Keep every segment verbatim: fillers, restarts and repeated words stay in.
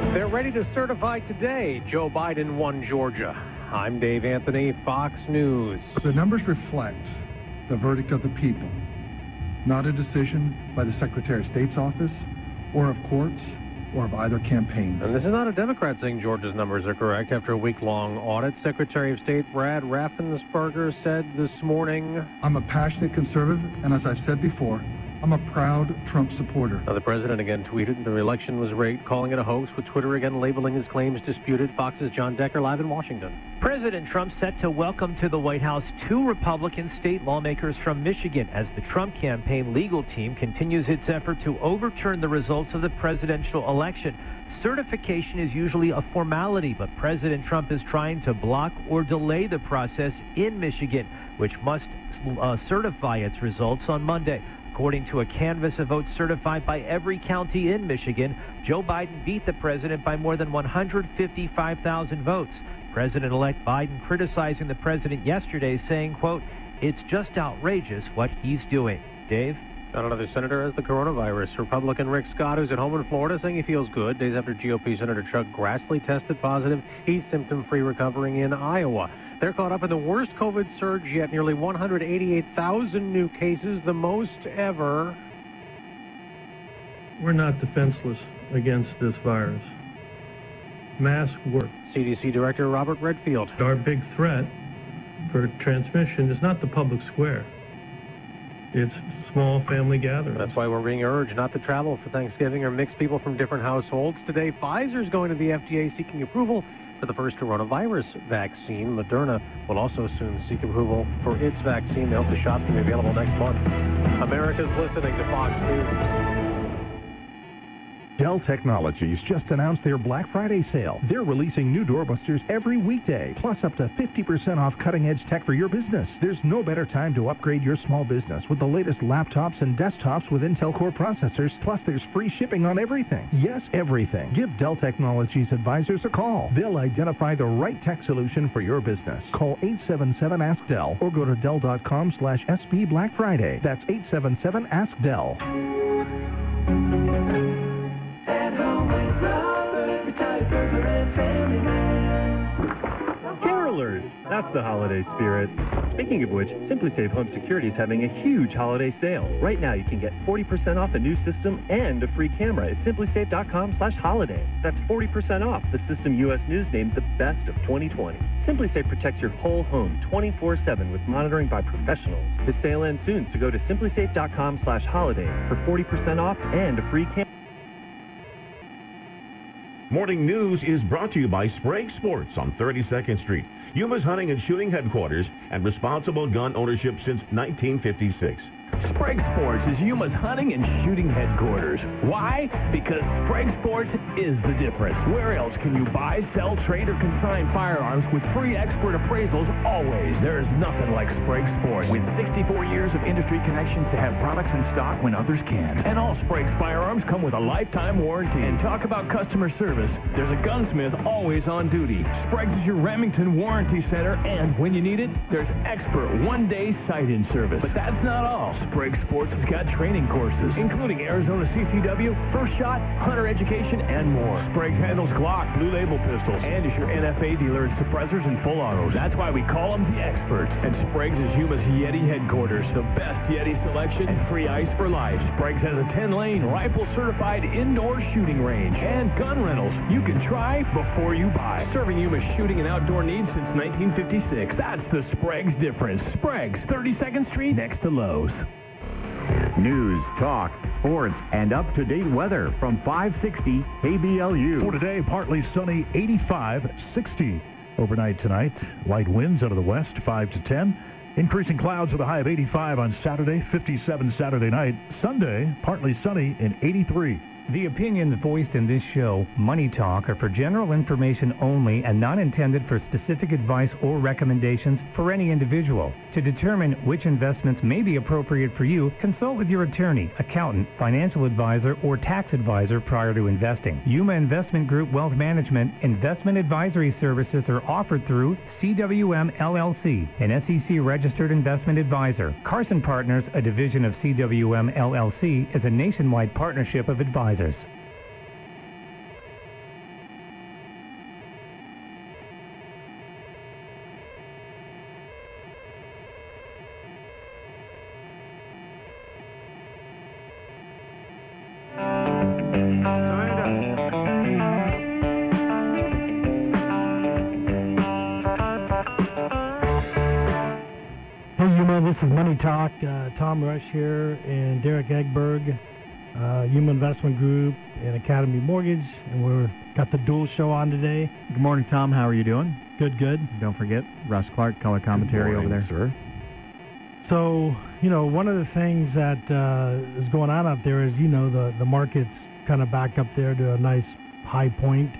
They're ready to certify today. Joe Biden won Georgia. I'm Dave Anthony, Fox News. The numbers reflect the verdict of the people, not a decision by the Secretary of State's office or of courts or of either campaign. And this is not a Democrat saying Georgia's numbers are correct. After a week-long audit, Secretary of State Brad Raffensperger said this morning, I'm a passionate conservative, and as I've said before, I'm a proud Trump supporter. Now, the president again tweeted the election was rigged, calling it a hoax, with Twitter again labeling his claims disputed. Fox's John Decker live in Washington. President Trump set to welcome to the White House two Republican state lawmakers from Michigan as the Trump campaign legal team continues its effort to overturn the results of the presidential election. Certification is usually a formality, but President Trump is trying to block or delay the process in Michigan, which must uh, certify its results on Monday. According to a canvass of votes certified by every county in Michigan, Joe Biden beat the president by more than one hundred fifty-five thousand votes. President-elect Biden criticizing the president yesterday, saying, quote, it's just outrageous what he's doing. Dave? Not another senator has the coronavirus. Republican Rick Scott, who's at home in Florida, saying he feels good. Days after G O P Senator Chuck Grassley tested positive, he's symptom-free, recovering in Iowa. They're caught up in the worst COVID surge yet, nearly one hundred eighty-eight thousand new cases, the most ever. We're not defenseless against this virus. Masks work. C D C Director Robert Redfield. Our big threat for transmission is not the public square. It's small family gatherings. That's why we're being urged not to travel for Thanksgiving or mix people from different households. Today, Pfizer's going to the F D A seeking approval for the first coronavirus vaccine. Moderna will also soon seek approval for its vaccine. They hope the shot will be available next month. America's listening to Fox News. Dell Technologies just announced their Black Friday sale. They're releasing new doorbusters every weekday, plus up to fifty percent off cutting-edge tech for your business. There's no better time to upgrade your small business with the latest laptops and desktops with Intel Core processors, plus there's free shipping on everything. Yes, everything. Give Dell Technologies advisors a call. They'll identify the right tech solution for your business. Call eight seven seven ask Dell or go to Dell.com slash SB Black Friday. That's eight seven seven ask Dell. Carolers, that's the holiday spirit. Speaking of which, SimpliSafe Home Security is having a huge holiday sale. Right now, you can get forty percent off a new system and a free camera at SimpliSafe.com slash holiday. That's forty percent off the system U S News named the best of twenty twenty. SimpliSafe protects your whole home twenty-four seven with monitoring by professionals. The sale ends soon, so go to SimpliSafe.com slash holiday for forty percent off and a free camera. Morning News is brought to you by Sprague Sports on thirty-second Street, Yuma's Hunting and Shooting Headquarters, and responsible gun ownership since nineteen fifty-six. Sprague Sports is Yuma's hunting and shooting headquarters. Why? Because Sprague Sports is the difference. Where else can you buy, sell, trade, or consign firearms with free expert appraisals always? There is nothing like Sprague Sports. With sixty-four years of industry connections to have products in stock when others can't. And all Sprague's firearms come with a lifetime warranty. And talk about customer service. There's a gunsmith always on duty. Sprague's is your Remington Warranty Center, and when you need it, there's expert one-day sight-in service. But that's not all. Sprague Sports has got training courses, including Arizona C C W, First Shot, Hunter Education, and more. Sprague handles Glock, Blue Label pistols, and is your N F A dealer in suppressors and full autos. That's why we call them the experts. And Sprague's is Yuma's Yeti headquarters, the best Yeti selection and free ice for life. Sprague's has a ten-lane, rifle-certified indoor shooting range and gun rentals you can try before you buy. Serving Yuma's shooting and outdoor needs since nineteen fifty-six. That's the Sprague's difference. Sprague's, thirty-second Street, next to Lowe's. News, talk, sports, and up-to-date weather from five sixty K B L U. For today, partly sunny, eighty-five, sixty. Overnight tonight, light winds out of the west, five to ten. Increasing clouds with a high of eighty-five on Saturday, fifty-seven Saturday night. Sunday, partly sunny and eighty-three. The opinions voiced in this show, Money Talk, are for general information only and not intended for specific advice or recommendations for any individual. To determine which investments may be appropriate for you, consult with your attorney, accountant, financial advisor, or tax advisor prior to investing. Yuma Investment Group Wealth Management investment advisory services are offered through C W M L L C, an S E C-registered investment advisor. Carson Partners, a division of C W M L L C, is a nationwide partnership of advisors. Talk. Uh, Tom Rush here and Derek Egberg, uh, Yuma Investment Group and Academy Mortgage, and we're got the dual show on today. Good morning, Tom. How are you doing? Good, good. Don't forget Russ Clark, color commentary morning, over there, sir. So, you know, one of the things that uh, is going on out there is, you know, the the market's kind of back up there to a nice high point.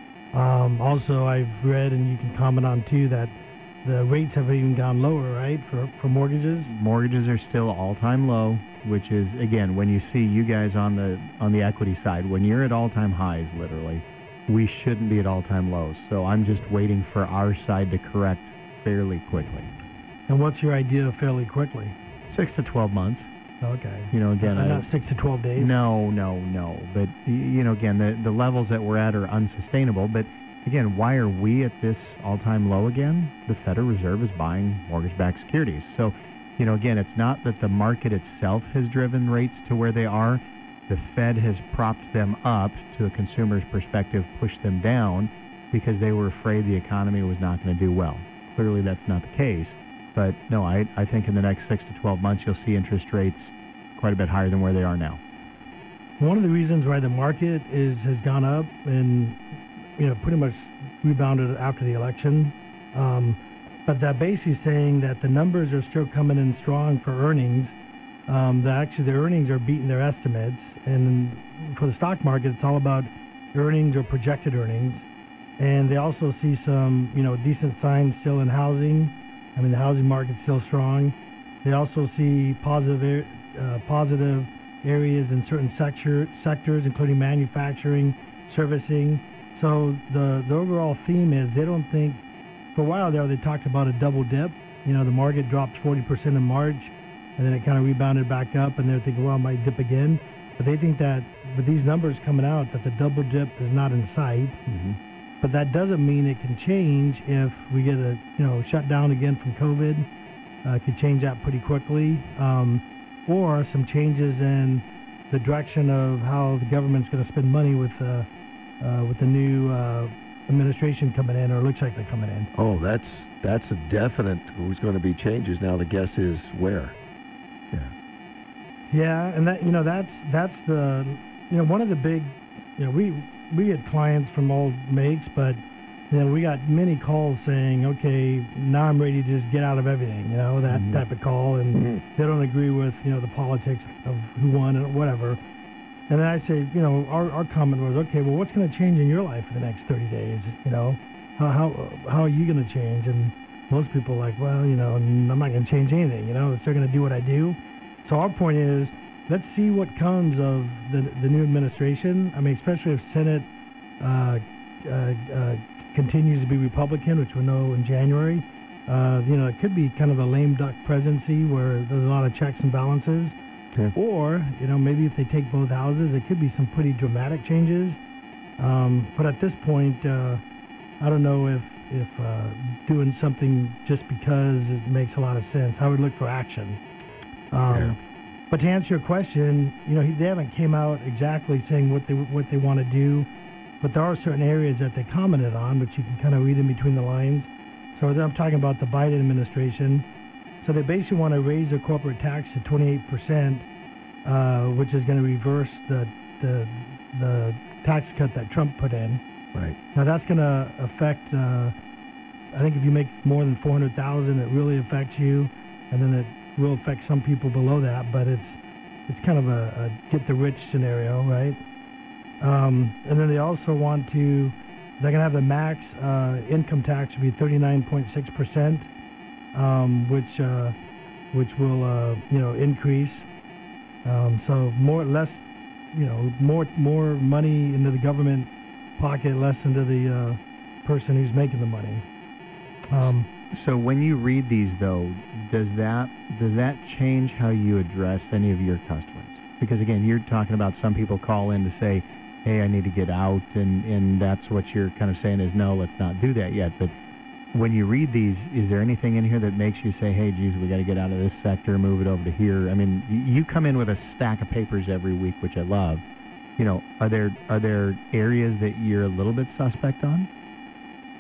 Um, also, I've read, and you can comment on too, that the rates have even gone lower, right, for, for mortgages? Mortgages are still all-time low, which is, again, when you see you guys on the on the equity side, when you're at all-time highs, literally, we shouldn't be at all-time lows. So I'm just waiting for our side to correct fairly quickly. And what's your idea of fairly quickly? Six to twelve months. Okay. You know, again, not I, six to twelve days? No, no, no. But, you know, again, the, the levels that we're at are unsustainable. But, again, why are we at this all-time low again? The Federal Reserve is buying mortgage-backed securities. So, you know, again, it's not that the market itself has driven rates to where they are. The Fed has propped them up to a consumer's perspective, pushed them down because they were afraid the economy was not going to do well. Clearly that's not the case. But, no, I, I think in the next six to twelve months you'll see interest rates quite a bit higher than where they are now. One of the reasons why the market is has gone up and, you know, pretty much rebounded after the election, um, but that basically saying that the numbers are still coming in strong for earnings, um, that actually the earnings are beating their estimates. And for the stock market, it's all about earnings or projected earnings. And they also see some, you know, decent signs still in housing. I mean, the housing market's still strong. They also see positive uh, positive areas in certain sector, sectors, including manufacturing, servicing. So the, the overall theme is they don't think, for a while there, they talked about a double dip. You know, the market dropped forty percent in March, and then it kind of rebounded back up, and they're thinking, well, it might dip again. But they think that with these numbers coming out, that the double dip is not in sight. Mm-hmm. But that doesn't mean it can change if we get a, you know, shut down again from COVID. Uh, could change that pretty quickly. Um, or some changes in the direction of how the government's going to spend money with uh, uh, with the new uh, administration coming in, or looks like they're coming in. Oh, that's that's a definite. Who's going to be changes now? The guess is where. Yeah. Yeah, and that you know that's that's the you know one of the big you know we. We had clients from all makes, but you know we got many calls saying, "Okay, now I'm ready to just get out of everything." You know that mm-hmm. type of call, and mm-hmm. they don't agree with you know the politics of who won and whatever. And then I say, you know, our our comment was, "Okay, well, what's going to change in your life in the next thirty days? You know, how how how are you going to change?" And most people are like, "Well, you know, I'm not going to change anything. You know, they're going to do what I do." So our point is, let's see what comes of the the new administration. I mean, especially if Senate uh, uh, uh, continues to be Republican, which we'll know in January. Uh, you know, it could be kind of a lame duck presidency where there's a lot of checks and balances. Okay. Or, you know, maybe if they take both houses, it could be some pretty dramatic changes. Um, but at this point, uh, I don't know if, if uh, doing something just because it makes a lot of sense. I would look for action. Um, yeah. But to answer your question, you know, they haven't came out exactly saying what they what they want to do, but there are certain areas that they commented on, which you can kind of read in between the lines. So I'm talking about the Biden administration. So they basically want to raise the corporate tax to twenty-eight percent, uh, which is going to reverse the, the the tax cut that Trump put in. Right. Now that's going to affect. Uh, I think if you make more than four hundred thousand, it really affects you, and then it will affect some people below that, but it's it's kind of a, a get the rich scenario, right? Um, and then they also want to, they're going to have the max uh, income tax to be thirty-nine point six percent, um, which uh, which will uh, you know increase. Um, so more less, you know, more more money into the government pocket, less into the uh, person who's making the money. Um, So when you read these, though, does that does that change how you address any of your customers? Because, again, you're talking about some people call in to say, hey, I need to get out, and, and that's what you're kind of saying is, no, let's not do that yet. But when you read these, is there anything in here that makes you say, hey, geez, we got to get out of this sector, move it over to here? I mean, you come in with a stack of papers every week, which I love. You know, are there are there areas that you're a little bit suspect on?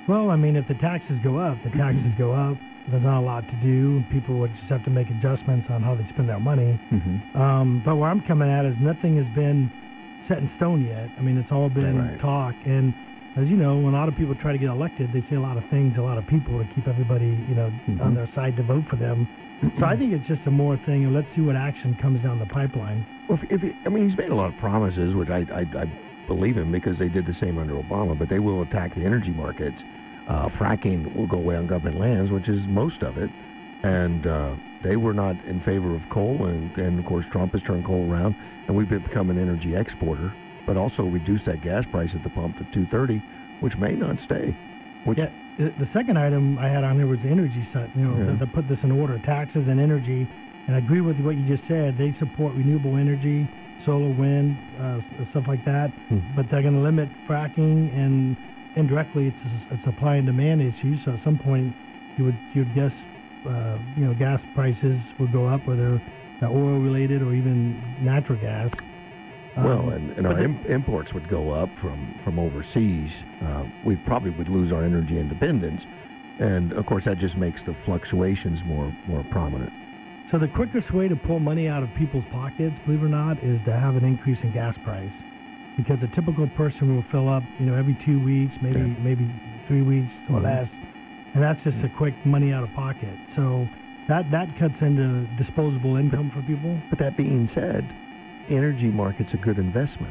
Well, I mean, if the taxes go up, the taxes go up. There's not a lot to do. People would just have to make adjustments on how they spend their money. Mm-hmm. Um, but where I'm coming at is nothing has been set in stone yet. I mean, it's all been Right. talk. And as you know, when a lot of people try to get elected, they say a lot of things, to a lot of people to keep everybody, you know, Mm-hmm. on their side to vote for them. So I think it's just a more thing, and let's see what action comes down the pipeline. Well, if, if he, I mean, he's made a lot of promises, which I, I, I believe him because they did the same under Obama, but they will attack the energy markets. Uh, fracking will go away on government lands, which is most of it. And uh, they were not in favor of coal, and, and of course Trump has turned coal around, and we've become an energy exporter, but also reduced that gas price at the pump to two thirty, which may not stay. Which, Yeah, the, the second item I had on there was the energy side. You know, Yeah. to, to put this in order: taxes and energy. And I agree with what you just said. They support renewable energy, solar, wind, uh, stuff like that. Mhm. But they're going to limit fracking, and indirectly, it's a, a supply and demand issue. So at some point, you would you'd guess, uh, you know, gas prices would go up, whether they're oil related or even natural gas. Well, Um, and, and but our the- im- imports would go up from, from overseas. Uh, we probably would lose our energy independence. And, of course, that just makes the fluctuations more, more prominent. So the quickest way to pull money out of people's pockets, believe it or not, is to have an increase in gas price. Because a typical person will fill up, you know, every two weeks, maybe Yeah. maybe three weeks or Mhm. less, and that's just a quick money out of pocket. So that that cuts into disposable income for people. But that being said, energy market's a good investment.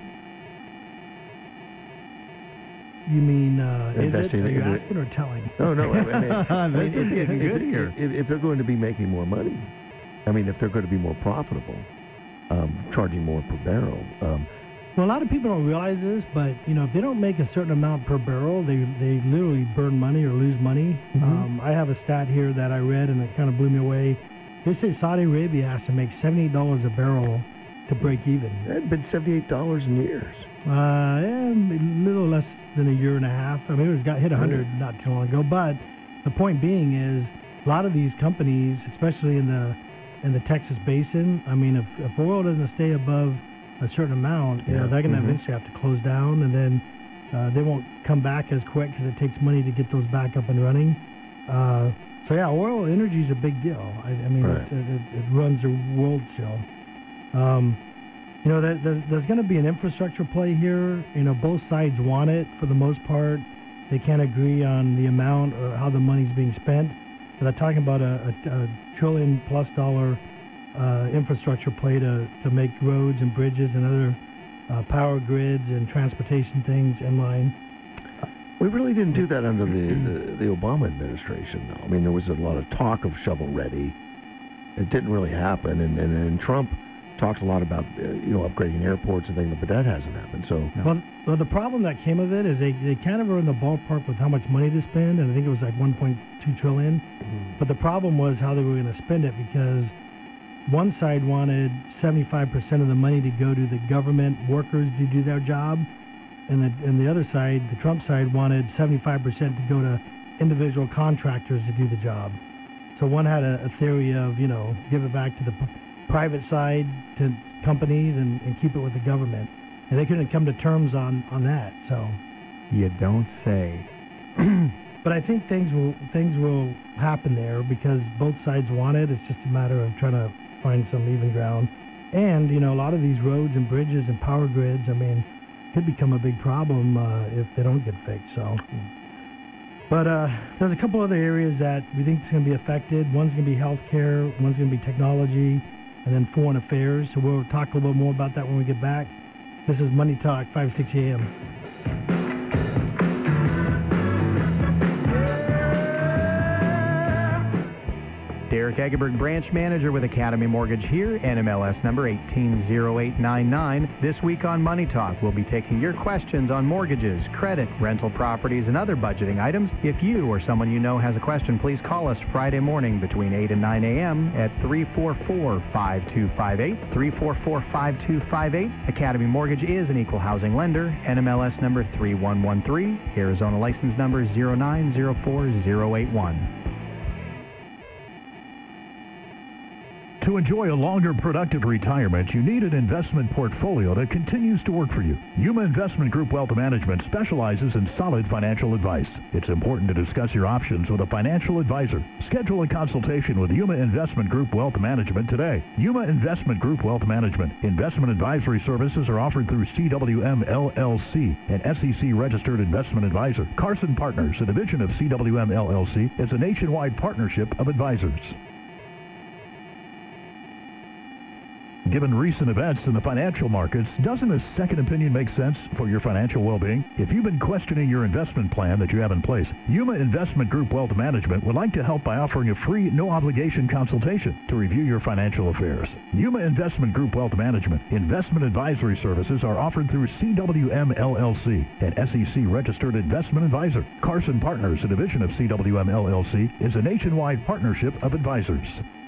You mean uh, is it? Investing Are you in it. asking or telling? No, no. I mean, I mean, This is if, getting if, good if, here. If, if they're going to be making more money, I mean, if they're going to be more profitable, um, charging more per barrel. Um, Well, a lot of people don't realize this, but you know, if they don't make a certain amount per barrel, they they literally burn money or lose money. Mhm. Um, I have a stat here that I read, and it kind of blew me away. They say Saudi Arabia has to make seventy-eight dollars a barrel to break even. it had been seventy-eight dollars in years. Uh, yeah, a little less than a year and a half. I mean, it was got hit one hundred not too long ago. But the point being is, a lot of these companies, especially in the in the Texas Basin, I mean, if, if oil doesn't stay above a certain amount, you know, Yeah. they're going to Mhm. eventually have to close down, and then uh, they won't come back as quick because it takes money to get those back up and running. Uh, so yeah, oil energy is a big deal. I, I mean, Right. it, it, it runs the world still. Um, you know, there, there's, there's going to be an infrastructure play here. You know, both sides want it for the most part. They can't agree on the amount or how the money's being spent. But they're talking about a, a, a trillion plus dollar uh, infrastructure play to, to make roads and bridges and other uh, power grids and transportation things in line. We really didn't do that under the, the, the Obama administration, though. I mean, there was a lot of talk of shovel-ready. It didn't really happen, and, and, and Trump talked a lot about, uh, you know, upgrading airports and things, but that hasn't happened. So, Well, well, the problem that came of it is they, they kind of were in the ballpark with how much money to spend, and I think it was like one point two trillion. Mhm. But the problem was how they were going to spend it, because one side wanted seventy-five percent of the money to go to the government workers to do their job, and the and the other side, the Trump side, wanted seventy-five percent to go to individual contractors to do the job. So one had a, a theory of, you know, give it back to the p- private side, to companies, and, and keep it with the government. And they couldn't come to terms on, on that. So, You don't say. but I think things will things will happen there because both sides want it. It's just a matter of trying to find some even ground. And you know, a lot of these roads and bridges and power grids, I mean, could become a big problem uh, if they don't get fixed. So. But uh, there's a couple other areas that we think is going to be affected. One's going to be healthcare, one's going to be technology, and then foreign affairs. So we'll talk a little bit more about that when we get back. This is Money Talk, five sixty A M. Derek Egerberg, branch manager with Academy Mortgage here, N M L S number one eight zero eight nine nine. This week on Money Talk, we'll be taking your questions on mortgages, credit, rental properties, and other budgeting items. If you or someone you know has a question, please call us Friday morning between eight and nine a.m. at three four four, five two five eight, three four four, five two five eight. Academy Mortgage is an equal housing lender, N M L S number three one one three, Arizona license number zero nine zero four zero eight one. To enjoy a longer, productive retirement, you need an investment portfolio that continues to work for you. Yuma Investment Group Wealth Management specializes in solid financial advice. It's important to discuss your options with a financial advisor. Schedule a consultation with Yuma Investment Group Wealth Management today. Yuma Investment Group Wealth Management. Investment advisory services are offered through C W M L L C, an S E C-registered investment advisor. Carson Partners, a division of C W M L L C, is a nationwide partnership of advisors. Given recent events in the financial markets, doesn't a second opinion make sense for your financial well-being? If you've been questioning your investment plan that you have in place, Yuma Investment Group Wealth Management would like to help by offering a free, no-obligation consultation to review your financial affairs. Yuma Investment Group Wealth Management investment advisory services are offered through C W M L L C, an S E C-registered investment advisor. Carson Partners, a division of C W M L L C, is a nationwide partnership of advisors.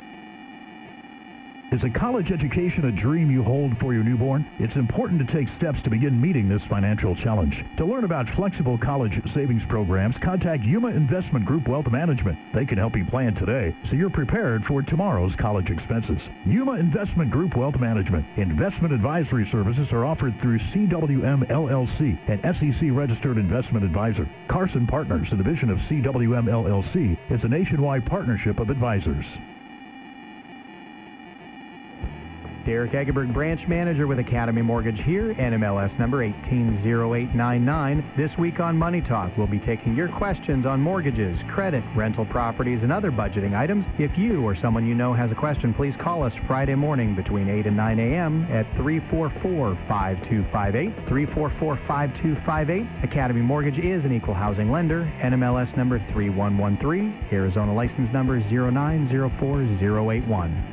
Is a college education a dream you hold for your newborn? It's important to take steps to begin meeting this financial challenge. To learn about flexible college savings programs, contact Yuma Investment Group Wealth Management. They can help you plan today so you're prepared for tomorrow's college expenses. Yuma Investment Group Wealth Management. Investment advisory services are offered through C W M L L C, an S E C-registered investment advisor. Carson Partners, a division of C W M L L C, is a nationwide partnership of advisors. Derek Egeberg, branch manager with Academy Mortgage here, N M L S number one eight zero eight nine nine. This week on Money Talk, we'll be taking your questions on mortgages, credit, rental properties, and other budgeting items. If you or someone you know has a question, please call us Friday morning between eight and nine a.m. at three four four, five two five eight, three four four, five two five eight. Academy Mortgage is an equal housing lender, N M L S number three one one three, Arizona license number zero nine zero four zero eight one.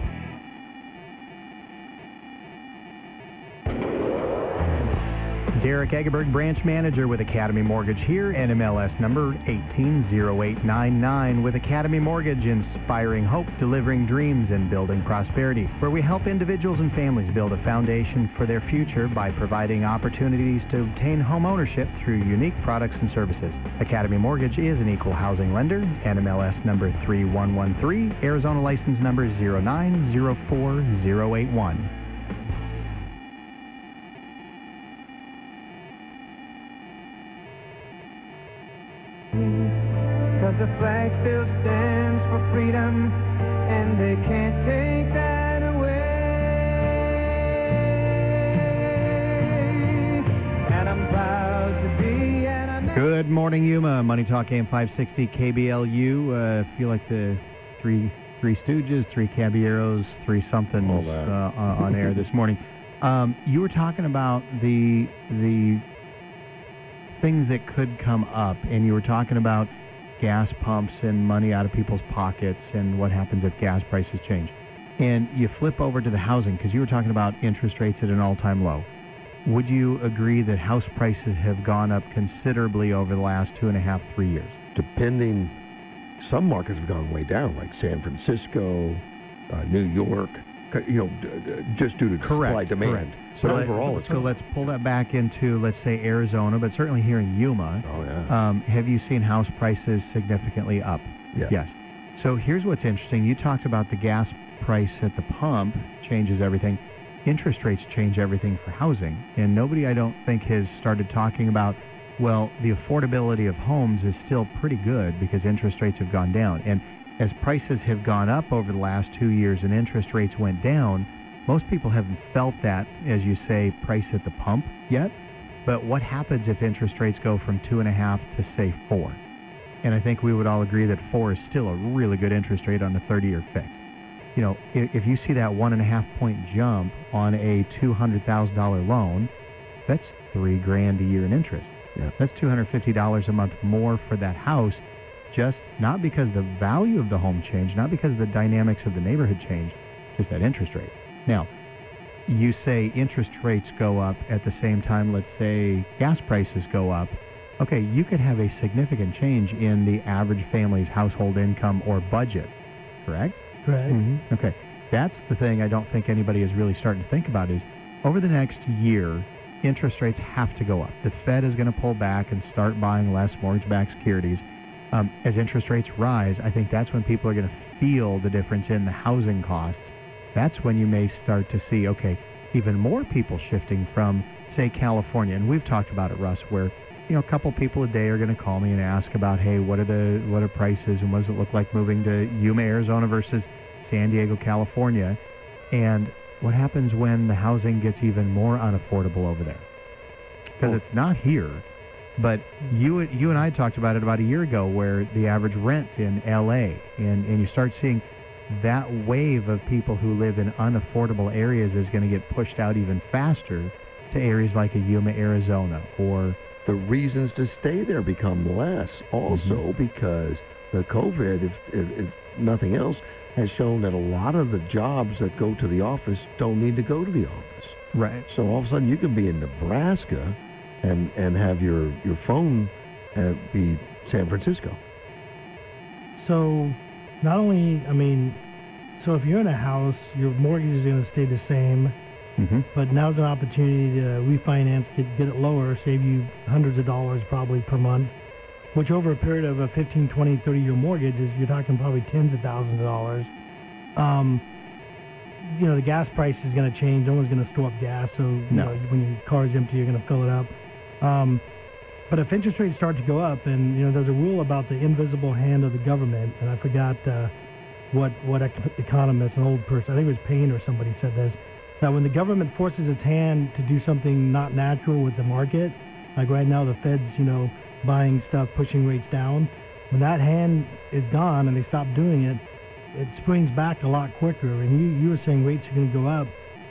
Derek Egeberg, branch manager with Academy Mortgage here, N M L S number one eight zero eight nine nine. With Academy Mortgage, inspiring hope, delivering dreams, and building prosperity, where we help individuals and families build a foundation for their future by providing opportunities to obtain home ownership through unique products and services. Academy Mortgage is an equal housing lender, N M L S number three one one three, Arizona license number zero nine zero four zero eight one. Cause the flag still stands for freedom, and they can't take that away. And I'm proud to be an American. Good morning, Yuma. Money Talk A M five sixty K B L U. Uh, feel like the three three Stooges, three Caballeros, three somethings uh, on air this morning. Um, you were talking about the the things that could come up, and you were talking about gas pumps and money out of people's pockets and what happens if gas prices change. And you flip over to the housing, because you were talking about interest rates at an all-time low. Would you agree that house prices have gone up considerably over the last two and a half, three years? Depending, some markets have gone way down, like San Francisco, uh, New York, you know, d- d- just due to Correct, supply demand. correct. But So, overall, let, it's so let's pull that back into, let's say, Arizona, but certainly here in Yuma. Oh, yeah. Um, have you seen house prices significantly up? Yeah. Yes. So here's what's interesting. You talked about the gas price at the pump changes everything. Interest rates change everything for housing. And nobody, I don't think, has started talking about, well, the affordability of homes is still pretty good because interest rates have gone down. And as prices have gone up over the last two years and interest rates went down, most people haven't felt that, as you say, price at the pump yet. But what happens if interest rates go from two and a half to, say, four? And I think we would all agree that four is still a really good interest rate on a thirty-year fix. You know, if, if you see that one and a half point jump on a two hundred thousand dollars loan, that's three grand a year in interest. Yeah. That's two hundred fifty dollars a month more for that house, just not because the value of the home changed, not because the dynamics of the neighborhood changed, just that interest rate. Now, you say interest rates go up at the same time, let's say gas prices go up. Okay, you could have a significant change in the average family's household income or budget, correct? Correct. Mm-hmm. Okay, that's the thing I don't think anybody is really starting to think about is over the next year, interest rates have to go up. The Fed is going to pull back and start buying less mortgage-backed securities. Um, as interest rates rise, I think that's when people are going to feel the difference in the housing costs that's when you may start to see, okay, even more people shifting from, say, California. And we've talked about it, Russ, where, you know, a couple people a day are going to call me and ask about, hey, what are the what are prices and what does it look like moving to Yuma, Arizona versus San Diego, California? And what happens when the housing gets even more unaffordable over there? Because it's not here. But you you and I talked about it about a year ago, where the average rent in L A, and, and you start seeing that wave of people who live in unaffordable areas is going to get pushed out even faster to areas like a Yuma, Arizona, or the reasons to stay there become less also mm-hmm. because the COVID, if, if, if nothing else, has shown that a lot of the jobs that go to the office don't need to go to the office. Right. So all of a sudden you can be in Nebraska and, and have your, your phone uh, be San Francisco. So not only, I mean, so if you're in a house, your mortgage is going to stay the same, mm-hmm. but now's an opportunity to refinance, get, get it lower, save you hundreds of dollars probably per month, which over a period of a fifteen, twenty, thirty-year mortgage is, you're talking probably tens of thousands of dollars. Um, you know, the gas price is going to change. No one's going to store up gas, so you no. know, when your car is empty, you're going to fill it up. Um, but if interest rates start to go up, and, you know, there's a rule about the invisible hand of the government, and I forgot uh, what, what ec- economist, an old person, I think it was Payne or somebody said this, that when the government forces its hand to do something not natural with the market, like right now the Fed's, you know, buying stuff, pushing rates down, when that hand is gone and they stop doing it, it springs back a lot quicker. And you, you were saying rates are going to go up.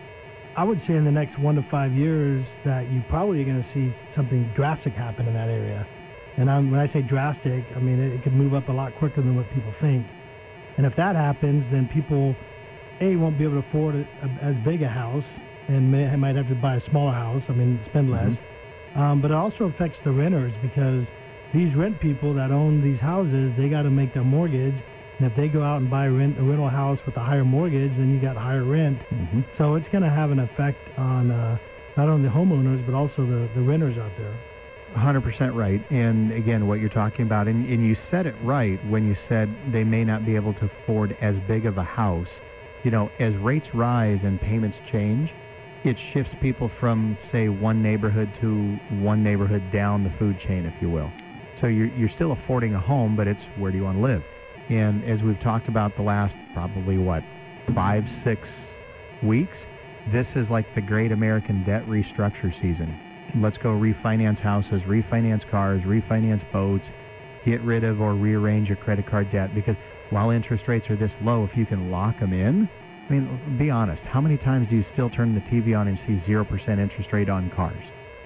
I would say in the next one to five years that you probably are going to see something drastic happen in that area. And I'm, when I say drastic, I mean it, it could move up a lot quicker than what people think. And if that happens, then people, A, won't be able to afford a, a, as big a house, and may, might have to buy a smaller house, I mean, spend less. Mm-hmm. Um, but it also affects the renters, because these rent people that own these houses, they got to make their mortgage. And if they go out and buy rent, a rental house with a higher mortgage, then you got higher rent. Mm-hmm. So it's going to have an effect on uh, not only the homeowners, but also the, the renters out there. one hundred percent right. And again, what you're talking about, and, and you said it right when you said they may not be able to afford as big of a house. You know, as rates rise and payments change, it shifts people from, say, one neighborhood to one neighborhood down the food chain, if you will. So you're, you're still affording a home, but it's where do you want to live? And as we've talked about the last probably, what, five, six weeks, this is like the great American debt restructure season. Let's go refinance houses, refinance cars, refinance boats, get rid of or rearrange your credit card debt, because while interest rates are this low, if you can lock them in, I mean, be honest, how many times do you still turn the T V on and see zero percent interest rate on cars?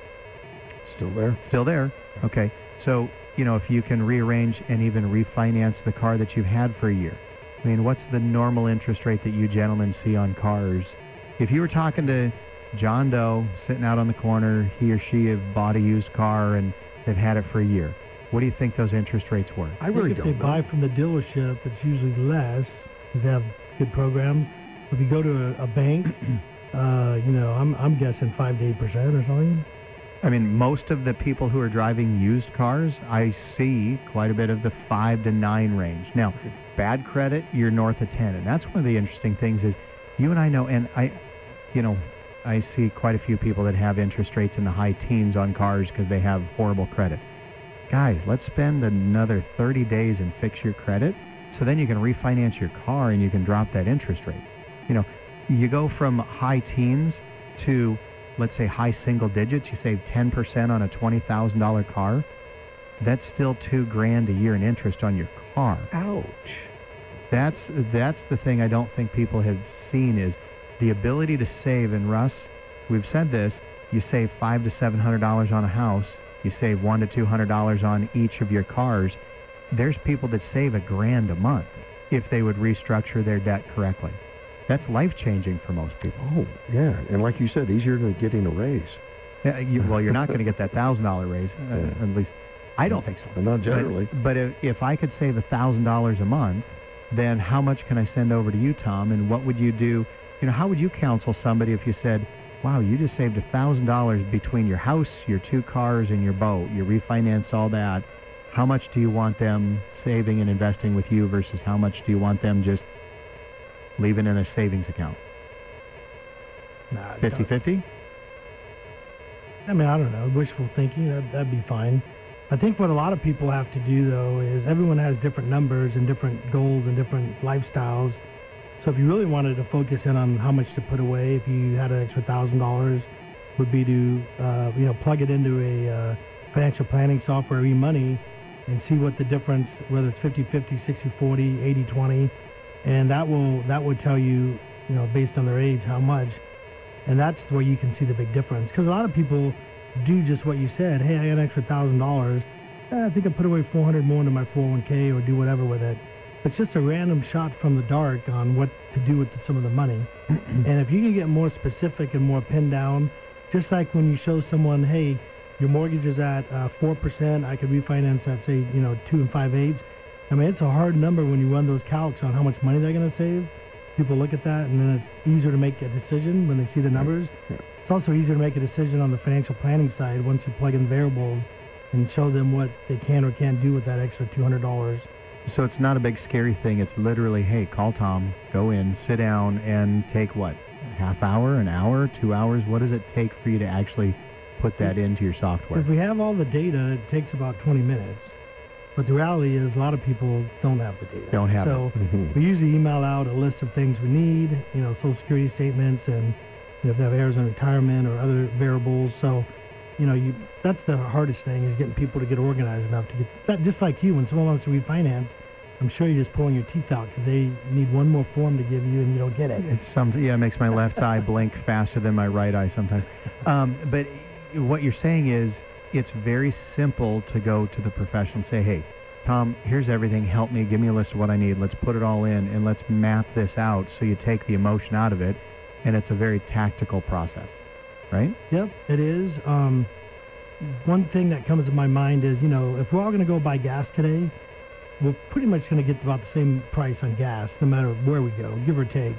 Still there. Still there. Okay. So, you know, if you can rearrange and even refinance the car that you've had for a year, I mean, what's the normal interest rate that you gentlemen see on cars? If you were talking to John Doe sitting out on the corner, he or she have bought a used car and they've had it for a year, what do you think those interest rates were? I really if don't they know. buy from the dealership, it's usually less because they have good programs. If you go to a, a bank, uh, you know, I'm I'm guessing five to eight percent or something. I mean, most of the people who are driving used cars, I see quite a bit of the five to nine range. Now, bad credit, you're north of ten, and that's one of the interesting things is you and I know, and I, you know, I see quite a few people that have interest rates in the high teens on cars because they have horrible credit. Guys, let's spend another thirty days and fix your credit, so then you can refinance your car and you can drop that interest rate. You know, you go from high teens to, let's say, high single digits. You save ten percent on a twenty thousand dollars car. That's still two grand a year in interest on your car. Ouch. That's that's the thing I don't think people have seen is the ability to save. And Russ, we've said this: you save five to seven hundred dollars on a house. You save one to two hundred dollars on each of your cars. There's people that save a grand a month if they would restructure their debt correctly. That's life-changing for most people. Oh, yeah. And like you said, easier than getting a raise. Yeah, you, well, you're not going to get that one thousand dollars raise, uh, yeah. at least I don't think so. Not generally. But, but if, if I could save one thousand dollars a month, then how much can I send over to you, Tom, and what would you do? You know, how would you counsel somebody if you said, wow, you just saved one thousand dollars between your house, your two cars, and your boat. You refinanced all that. How much do you want them saving and investing with you versus how much do you want them just leaving in a savings account? Nah, fifty-fifty? I mean, I don't know. Wishful thinking, that, that'd be fine. I think what a lot of people have to do, though, is everyone has different numbers and different goals and different lifestyles. So if you really wanted to focus in on how much to put away, if you had an extra one thousand dollars, would be to, uh, you know, plug it into a uh, financial planning software, eMoney, and see what the difference, whether it's fifty-fifty, sixty forty, eighty twenty, and that will that would tell you, you know, based on their age, how much. And that's where you can see the big difference. Because a lot of people do just what you said. Hey, I got an extra one thousand dollars. Eh, I think I'll put away four hundred dollars more into my four oh one k or do whatever with it. It's just a random shot from the dark on what to do with some of the money. And if you can get more specific and more pinned down, just like when you show someone, hey, your mortgage is at uh, four percent, I could refinance at, say, you know, two and five-eighths. I mean, it's a hard number when you run those calcs on how much money they're going to save. People look at that, and then it's easier to make a decision when they see the numbers. Yeah. It's also easier to make a decision on the financial planning side once you plug in variables and show them what they can or can't do with that extra two hundred dollars. So it's not a big scary thing. It's literally, hey, call Tom, go in, sit down, and take what, a half hour, an hour, two hours? What does it take for you to actually put that into your software? If we have all the data, it takes about twenty minutes. But the reality is a lot of people don't have the data. Don't have so it. Mm-hmm. we usually email out a list of things we need, you know, Social Security statements and you know, if they have heirs in retirement or other variables. So, you know, you that's the hardest thing is getting people to get organized enough to get that. Just like you, when someone wants to refinance, I'm sure you're just pulling your teeth out because they need one more form to give you and you don't get it. It's some, yeah, it makes my left eye blink faster than my right eye sometimes. Um, but what you're saying is it's very simple to go to the professional and say, hey, Tom, here's everything. Help me. Give me a list of what I need. Let's put it all in and let's map this out so you take the emotion out of it. And it's a very tactical process, right? Yep, it is. Um, one thing that comes to my mind is, you know, if we're all going to go buy gas today, we're pretty much going to get about the same price on gas no matter where we go, give or take.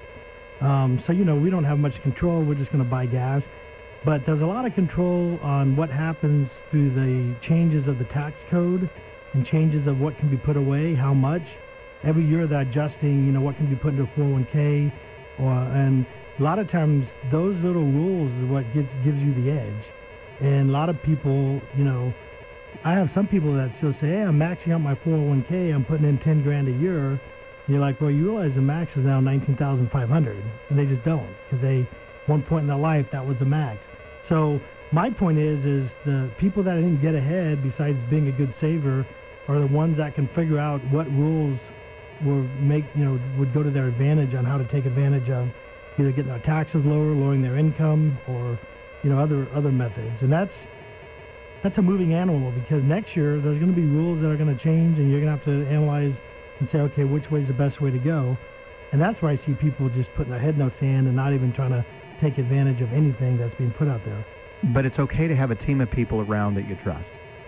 Um, so, you know, we don't have much control. We're just going to buy gas. But there's a lot of control on what happens through the changes of the tax code and changes of what can be put away, how much. Every year they're adjusting, you know, what can be put into a four oh one k. Or, and a lot of times those little rules is what gives, gives you the edge. And a lot of people, you know, I have some people that still say, hey, I'm maxing out my four oh one k, I'm putting in ten grand a year. And you're like, well, you realize the max is now nineteen thousand five hundred. And they just don't because they, one point in their life, that was the max. So my point is, is the people that didn't get ahead, besides being a good saver, are the ones that can figure out what rules will make, you know, would go to their advantage on how to take advantage of either getting their taxes lower, lowering their income, or, you know, other other methods. And that's that's a moving animal because next year there's going to be rules that are going to change, and you're going to have to analyze and say, okay, which way is the best way to go? And that's where I see people just putting their head in the sand and not even trying to take advantage of anything that's being put out there. But it's okay to have a team of people around that you trust.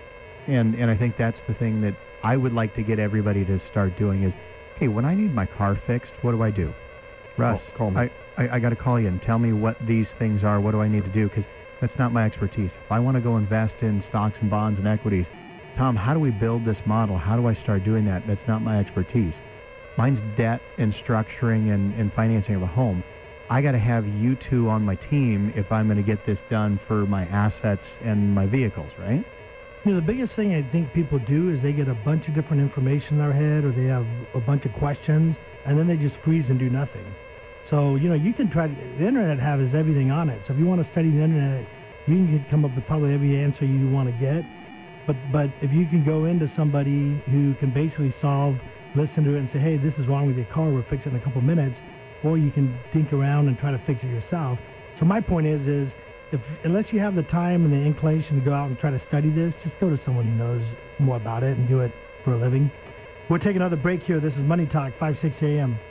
And and I think that's the thing that I would like to get everybody to start doing is, hey, when I need my car fixed, what do I do? Russ, call, call me. I, I, I got to call you and tell me what these things are. What do I need to do? Because that's not my expertise. If I want to go invest in stocks and bonds and equities, Tom, how do we build this model? How do I start doing that? That's not my expertise. Mine's debt and structuring and, and financing of a home. I got to have you two on my team if I'm going to get this done for my assets and my vehicles, right? You know, the biggest thing I think people do is they get a bunch of different information in their head, or they have a bunch of questions, and then they just freeze and do nothing. So, you know, you can try to, the internet has everything on it. So if you want to study the internet, you can get, come up with probably every answer you want to get. But but if you can go into somebody who can basically solve, listen to it and say, hey, this is wrong with your car, we'll fix it in a couple minutes, or you can think around and try to fix it yourself. So my point is, is if unless you have the time and the inclination to go out and try to study this, just go to someone who knows more about it and do it for a living. We'll take another break here. This is Money Talk, five sixty A M.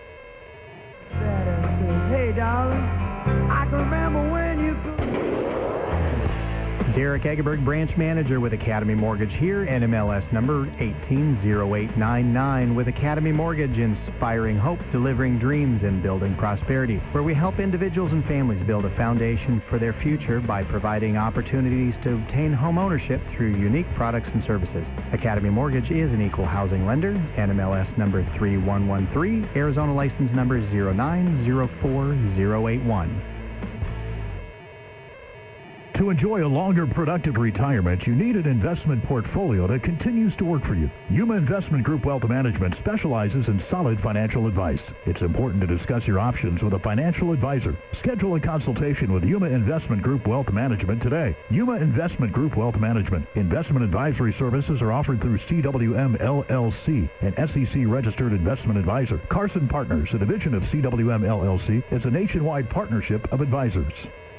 Hey, darling, I can remember when you... Derek Egeberg, branch manager with Academy Mortgage here, N M L S number eighteen zero eight nine nine, with Academy Mortgage, inspiring hope, delivering dreams, and building prosperity, where we help individuals and families build a foundation for their future by providing opportunities to obtain home ownership through unique products and services. Academy Mortgage is an equal housing lender, N M L S number three one one three, Arizona license number zero nine zero four zero eight one. To enjoy a longer, productive retirement, you need an investment portfolio that continues to work for you. Yuma Investment Group Wealth Management specializes in solid financial advice. It's important to discuss your options with a financial advisor. Schedule a consultation with Yuma Investment Group Wealth Management today. Yuma Investment Group Wealth Management. Investment advisory services are offered through C W M L L C, an S E C-registered investment advisor. Carson Partners, a division of C W M L L C, is a nationwide partnership of advisors.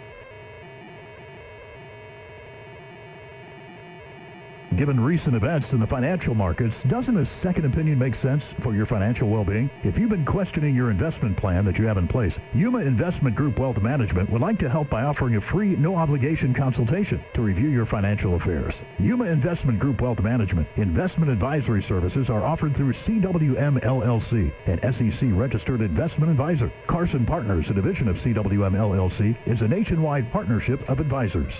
Given recent events in the financial markets, doesn't a second opinion make sense for your financial well-being? If you've been questioning your investment plan that you have in place, Yuma Investment Group Wealth Management would like to help by offering a free, no-obligation consultation to review your financial affairs. Yuma Investment Group Wealth Management investment advisory services are offered through C W M L L C, an S E C-registered investment advisor. Carson Partners, a division of C W M L L C, is a nationwide partnership of advisors.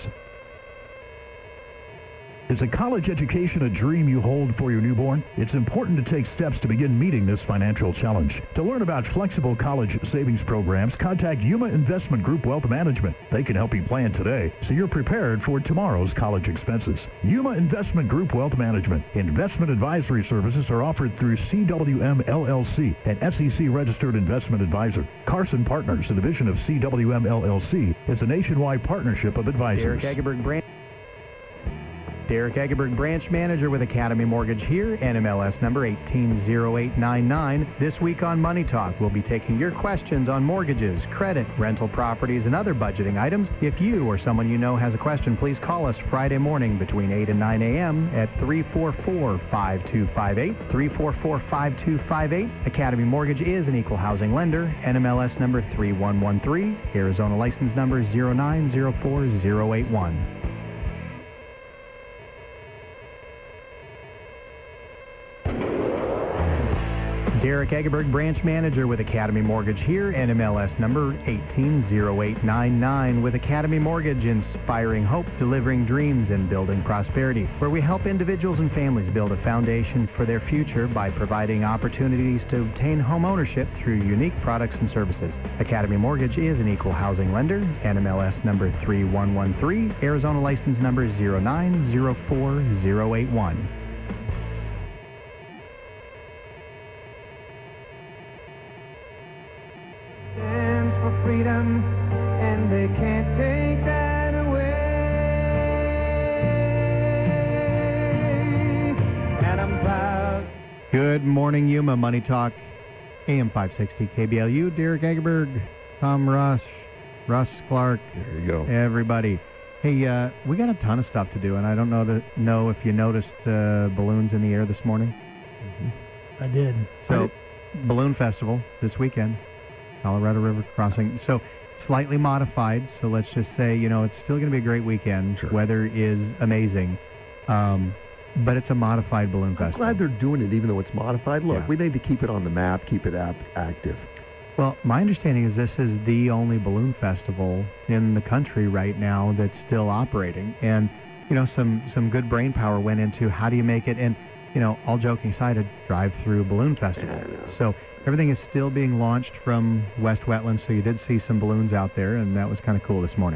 Is a college education a dream you hold for your newborn? It's important to take steps to begin meeting this financial challenge. To learn about flexible college savings programs, contact Yuma Investment Group Wealth Management. They can help you plan today so you're prepared for tomorrow's college expenses. Yuma Investment Group Wealth Management. Investment advisory services are offered through C W M L L C, an S E C-registered investment advisor. Carson Partners, a division of C W M L L C, is a nationwide partnership of advisors. Derek Egerberg, Branch. Derek Egerberg, branch manager with Academy Mortgage here, N M L S number one eight zero eight nine nine. This week on Money Talk, we'll be taking your questions on mortgages, credit, rental properties, and other budgeting items. If you or someone you know has a question, please call us Friday morning between eight and nine a.m. at three four four, five two five eight, three four four, five two five eight. Academy Mortgage is an equal housing lender, N M L S number three one one three, Arizona license number zero nine zero four zero eight one. Derek Egerberg, branch manager with Academy Mortgage here, N M L S number one eight zero eight nine nine, with Academy Mortgage, inspiring hope, delivering dreams, and building prosperity, where we help individuals and families build a foundation for their future by providing opportunities to obtain home ownership through unique products and services. Academy Mortgage is an equal housing lender, N M L S number three one one three, Arizona license number zero nine zero four zero eight one. Freedom, and they can't take that away. And I'm proud. Good morning, Yuma. Money Talk, A M five sixty K B L U. Derek Egerberg, Tom Rush, Russ Clark. There you go. Everybody. Hey, uh, we got a ton of stuff to do, and I don't know to know if you noticed uh, balloons in the air this morning. Mm-hmm. I did. So, I did. Balloon Festival this weekend. Colorado River Crossing. So slightly modified. So let's just say, you know, it's still going to be a great weekend. Sure. Weather is amazing. Um, but it's a modified balloon I'm festival. glad they're doing it even though it's modified. Look, Yeah. we need to keep it on the map, keep it ap- active. Well, my understanding is this is the only balloon festival in the country right now that's still operating. And, you know, some, some good brain power went into how do you make it, and, you know, all joking aside, a drive-through balloon festival. Yeah, so everything is still being launched from West Wetlands, so you did see some balloons out there, and that was kind of cool this morning.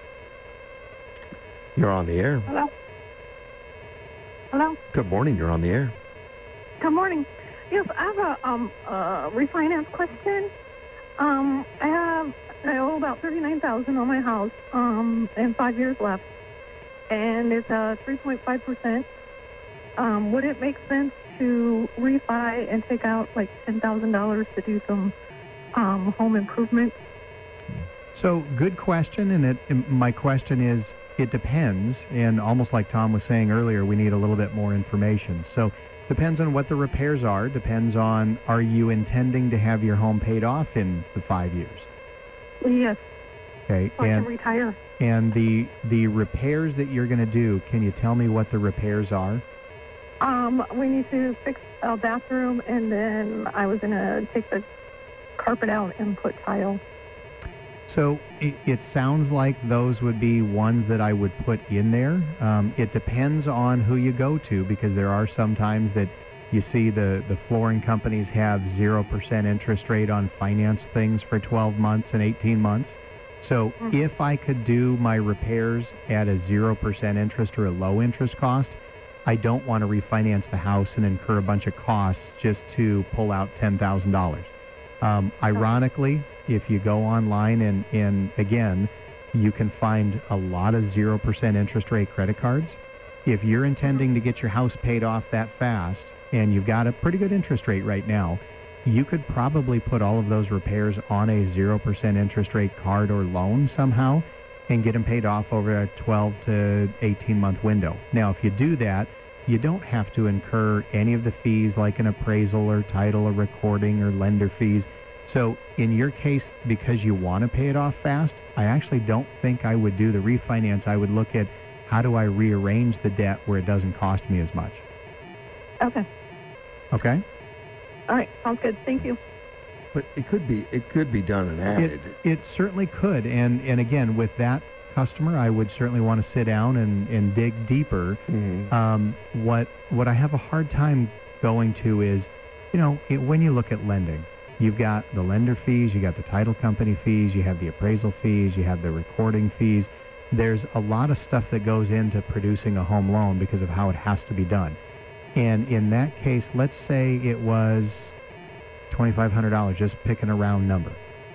You're on the air. Hello? Hello? Good morning. You're on the air. Good morning. Yes, I have a um uh, refinance question. Um, I have I owe about thirty-nine thousand on my house, um, and five years left, and it's a three point five percent. Um, would it make sense to refi and take out like ten thousand dollars to do some um, home improvements? So, good question, and it, and my question is, it depends, and almost like Tom was saying earlier, we need a little bit more information. So, depends on what the repairs are, depends on, are you intending to have your home paid off in the five years? Yes. Okay, So I and can retire. and the the repairs that you're going to do, can you tell me what the repairs are? Um, we need to fix a bathroom, and then I was going to take the carpet out and put tile. So it, it sounds like those would be ones that I would put in there. Um, it depends on who you go to, because there are some times that you see the, the flooring companies have zero percent interest rate on finance things for twelve months and eighteen months. So Mm-hmm. if I could do my repairs at a zero percent interest or a low interest cost, I don't want to refinance the house and incur a bunch of costs just to pull out ten thousand dollars. Um, ironically, if you go online and, and, again, you can find a lot of zero percent interest rate credit cards. If you're intending to get your house paid off that fast and you've got a pretty good interest rate right now, you could probably put all of those repairs on a zero percent interest rate card or loan somehow and get them paid off over a twelve to eighteen month window. Now, if you do that, you don't have to incur any of the fees like an appraisal or title or recording or lender fees. So in your case, because you want to pay it off fast, I actually don't think I would do the refinance. I would look at how do I rearrange the debt where it doesn't cost me as much. Okay. Okay? All right. Sounds good. Thank you. But it could be it could be done and added. It, it certainly could. And, and again, with that customer, I would certainly want to sit down and, and dig deeper. Mm-hmm. Um, what what I have a hard time going to is, you know, it, when you look at lending, you've got the lender fees, you got the title company fees, you have the appraisal fees, you have the recording fees. There's a lot of stuff that goes into producing a home loan because of how it has to be done. And in that case, let's say it was twenty-five hundred dollars, just picking a round number.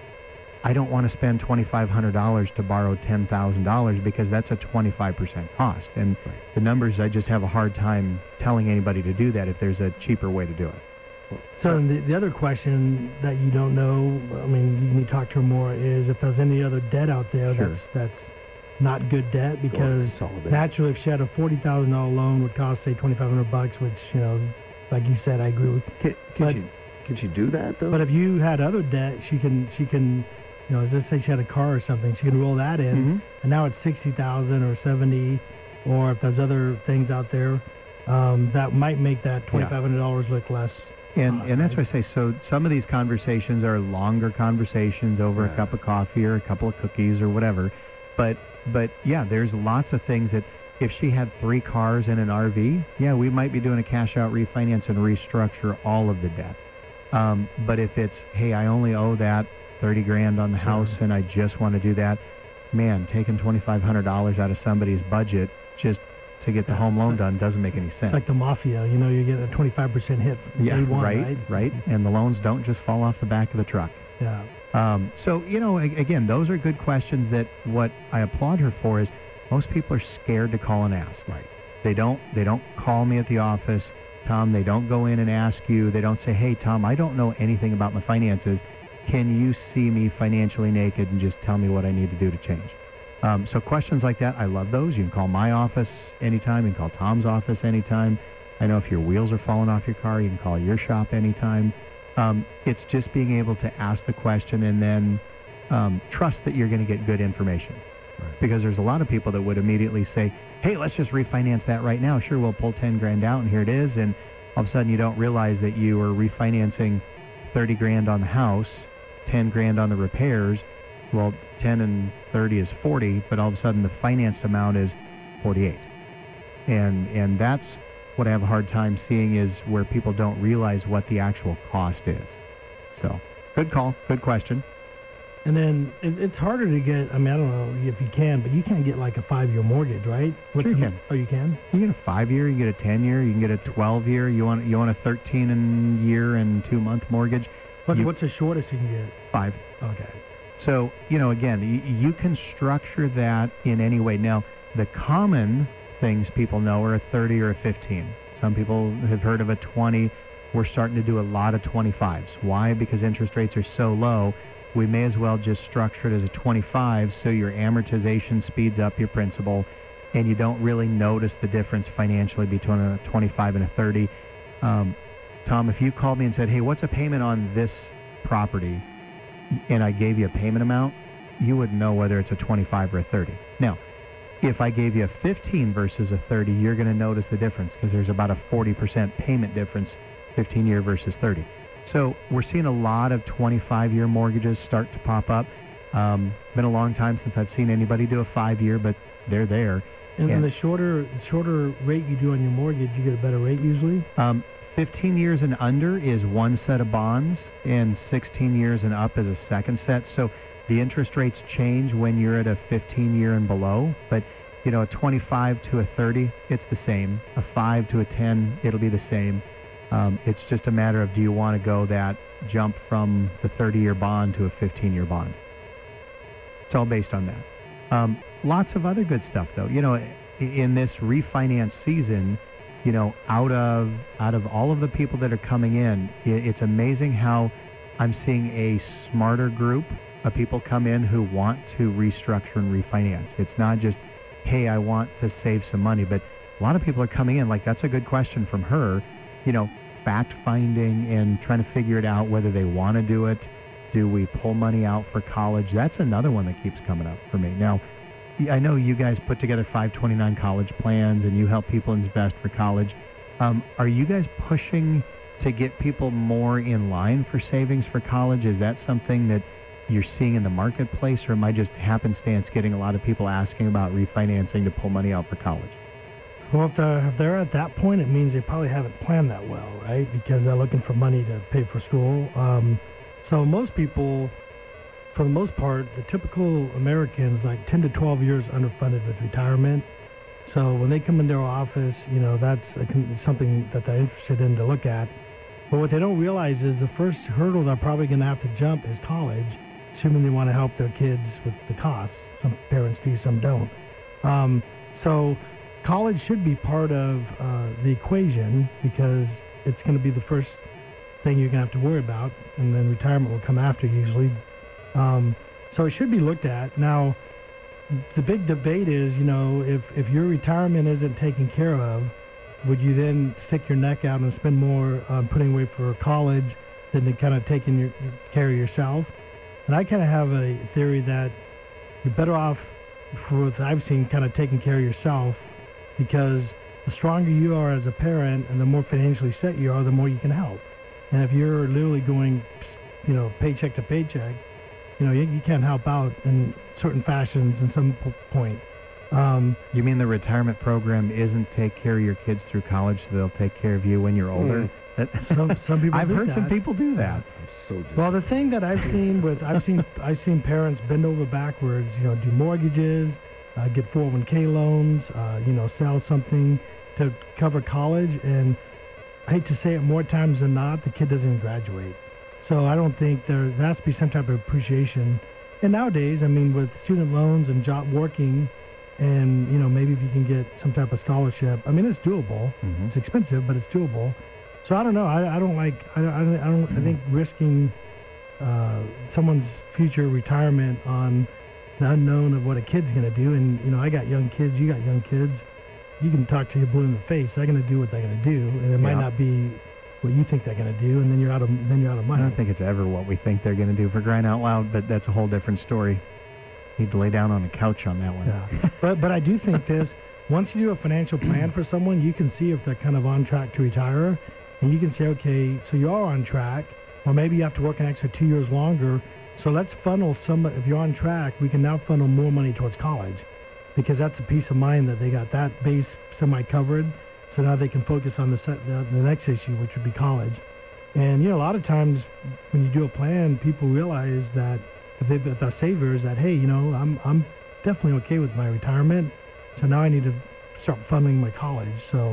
I don't want to spend twenty-five hundred dollars to borrow ten thousand dollars because that's a twenty-five percent cost. And right. the numbers, I just have a hard time telling anybody to do that if there's a cheaper way to do it. So the, the other question that you don't know, I mean, you need to talk to her more, is if there's any other debt out there Sure. that's that's not good debt, because naturally if she had a forty thousand dollars loan would cost, say, twenty-five hundred bucks, which, you know, like you said, I agree with. Can, can but, she can she do that though? But if you had other debt, she can she can, you know, let's say she had a car or something, she can roll that in, Mm-hmm. and now it's sixty thousand or seventy, or if there's other things out there, um, that might make that twenty-five hundred dollars look less. And uh, and that's why I say, so some of these conversations are longer conversations over Yeah. a cup of coffee or a couple of cookies or whatever. But, but yeah, there's lots of things that if she had three cars and an R V, yeah, we might be doing a cash-out refinance and restructure all of the debt. Um, but if it's, hey, I only owe that thirty grand on the house and I just want to do that, man, taking twenty-five hundred dollars out of somebody's budget just to get the home loan done doesn't make any sense. It's like the mafia, you know, you get a twenty-five percent hit from Yeah, day one, right, right? right. And the loans don't just fall off the back of the truck. Yeah. Um, so, you know, a- again, those are good questions that what I applaud her for is most people are scared to call and ask. Right. They don't, they don't call me at the office, Tom. They don't go in and ask you. They don't say, hey, Tom, I don't know anything about my finances. Can you see me financially naked and just tell me what I need to do to change? Um, so questions like that, I love those. You can call my office anytime. You can call Tom's office anytime. I know if your wheels are falling off your car, you can call your shop anytime. Um, it's just being able to ask the question and then um, trust that you're going to get good information. Right. Because there's a lot of people that would immediately say, hey, let's just refinance that right now. Sure, we'll pull ten grand out and here it is. And all of a sudden you don't realize that you are refinancing thirty grand on the house, ten grand on the repairs. Well, ten and thirty is forty, but all of a sudden the financed amount is forty-eight. And and that's what I have a hard time seeing is where people don't realize what the actual cost is. So, good call, good question. And then it, it's harder to get, I mean, I don't know if you can, but you can't get like a five-year mortgage, right? What's Sure you the- can. Oh, you can? You can get a five-year, you can get a ten-year, you can get a twelve-year. You want you want a thirteen-year and two-month mortgage. What's, You- what's the shortest you can get? Five. Okay. So, you know, again, you, you can structure that in any way. Now, the common things people know are a thirty or a fifteen. Some people have heard of a twenty. We're starting to do a lot of twenty-fives. Why? Because interest rates are so low. We may as well just structure it as a twenty-five so your amortization speeds up your principal and you don't really notice the difference financially between a twenty-five and a thirty. Um, Tom, if you called me and said, hey, what's a payment on this property? And I gave you a payment amount, you wouldn't know whether it's a twenty-five or a thirty. Now, if I gave you a fifteen versus a thirty, you're going to notice the difference because there's about a forty percent payment difference, fifteen-year versus thirty. So we're seeing a lot of twenty-five-year mortgages start to pop up. Um, been a long time since I've seen anybody do a five-year, but they're there. And then the shorter shorter rate you do on your mortgage, you get a better rate usually? Um, fifteen years and under is one set of bonds, and sixteen years and up is a second set. So the interest rates change when you're at a fifteen year and below, but you know, a twenty-five to a thirty, it's the same. A five to a ten, it'll be the same. Um, it's just a matter of, do you want to go that jump from the thirty year bond to a fifteen year bond? It's all based on that. Um, lots of other good stuff, though. You know, in this refinance season, you know, out of out of all of the people that are coming in, it's amazing how I'm seeing a smarter group of people come in who want to restructure and refinance. It's not just, hey, I want to save some money, but a lot of people are coming in like, that's a good question from her, you know, fact finding and trying to figure it out whether they want to do it. Do we pull money out for college? That's another one that keeps coming up for me. Now, I know you guys put together five twenty-nine college plans and you help people invest for college. Um, are you guys pushing to get people more in line for savings for college? Is that something that you're seeing in the marketplace, or am I just happenstance getting a lot of people asking about refinancing to pull money out for college? Well, if they're, if they're at that point, it means they probably haven't planned that well, right? Because they're looking for money to pay for school. Um, so most people, for the most part, the typical Americans, like ten to twelve years underfunded with retirement. So when they come into our office, you know, that's a, something that they're interested in to look at. But what they don't realize is the first hurdle they're probably going to have to jump is college, assuming they want to help their kids with the costs. Some parents do, some don't. Um, so college should be part of uh, the equation because it's going to be the first thing you're going to have to worry about, and then retirement will come after usually. Um, so it should be looked at. Now, the big debate is, you know, if, if your retirement isn't taken care of, would you then stick your neck out and spend more on putting away for college than to kind of taking your, care of yourself? And I kind of have a theory that you're better off, for what I've seen, kind of taking care of yourself, because the stronger you are as a parent and the more financially set you are, the more you can help. And if you're literally going, you know, paycheck to paycheck, you know, you, you can't help out in certain fashions in some p- point. Um, you mean the retirement program isn't take care of your kids through college, so they'll take care of you when you're older? Mm. Some, some people I've do heard that. some people do that. So well, the thing that I've seen with I've seen I've seen parents bend over backwards, you know, do mortgages, uh, get four oh one k loans, uh, you know, sell something to cover college, and I hate to say it, more times than not, the kid doesn't even graduate. So I don't think there, there has to be some type of appreciation. And nowadays, I mean, with student loans and job working, and you know, maybe if you can get some type of scholarship, I mean, it's doable. Mm-hmm. It's expensive, but it's doable. So I don't know. I, I don't like. I, I don't. I, don't, I think risking uh, someone's future retirement on the unknown of what a kid's going to do. And you know, I got young kids. You got young kids. You can talk to your blue in the face. They're going to do what they're going to do, and it might Yeah. not be what you think they're going to do, and then you're out of then you're out of money. I don't think it's ever what we think they're going to do, for crying out loud, but that's a whole different story. Need to lay down on a couch on that one. Yeah. but but I do think this. Once you do a financial plan for someone, you can see if they're kind of on track to retire, and you can say, okay, so you are on track, or maybe you have to work an extra two years longer. So let's funnel some. If you're on track, we can now funnel more money towards college, because that's a peace of mind that they got that base semi-covered. So now they can focus on the, set, the the next issue, which would be college. And you know, a lot of times when you do a plan, people realize that if they've if they're savers, that hey, you know, I'm I'm definitely okay with my retirement. So now I need to start funding my college. So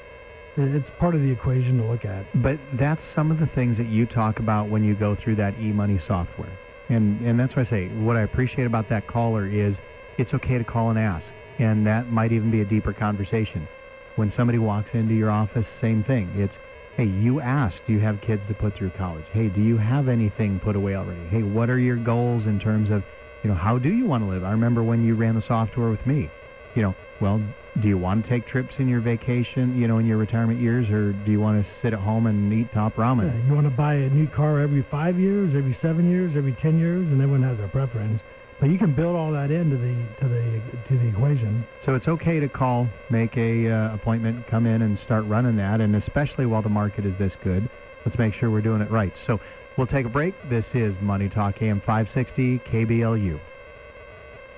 it's part of the equation to look at. But that's some of the things that you talk about when you go through that e-money software. And and that's why I say what I appreciate about that caller is it's okay to call and ask. And that might even be a deeper conversation. When somebody walks into your office, same thing. It's, hey, you asked, do you have kids to put through college? Hey, do you have anything put away already? Hey, what are your goals in terms of, you know, how do you want to live? I remember when you ran the software with me. You know, well, do you want to take trips in your vacation, you know, in your retirement years, or do you want to sit at home and eat top ramen? Yeah, you want to buy a new car every five years, every seven years, every ten years, and everyone has their preference. But you can build all that into the to the to the equation. So it's okay to call, make a uh, appointment, come in and start running that, and especially while the market is this good, let's make sure we're doing it right. So we'll take a break. This is Money Talk A M five sixty K B L U.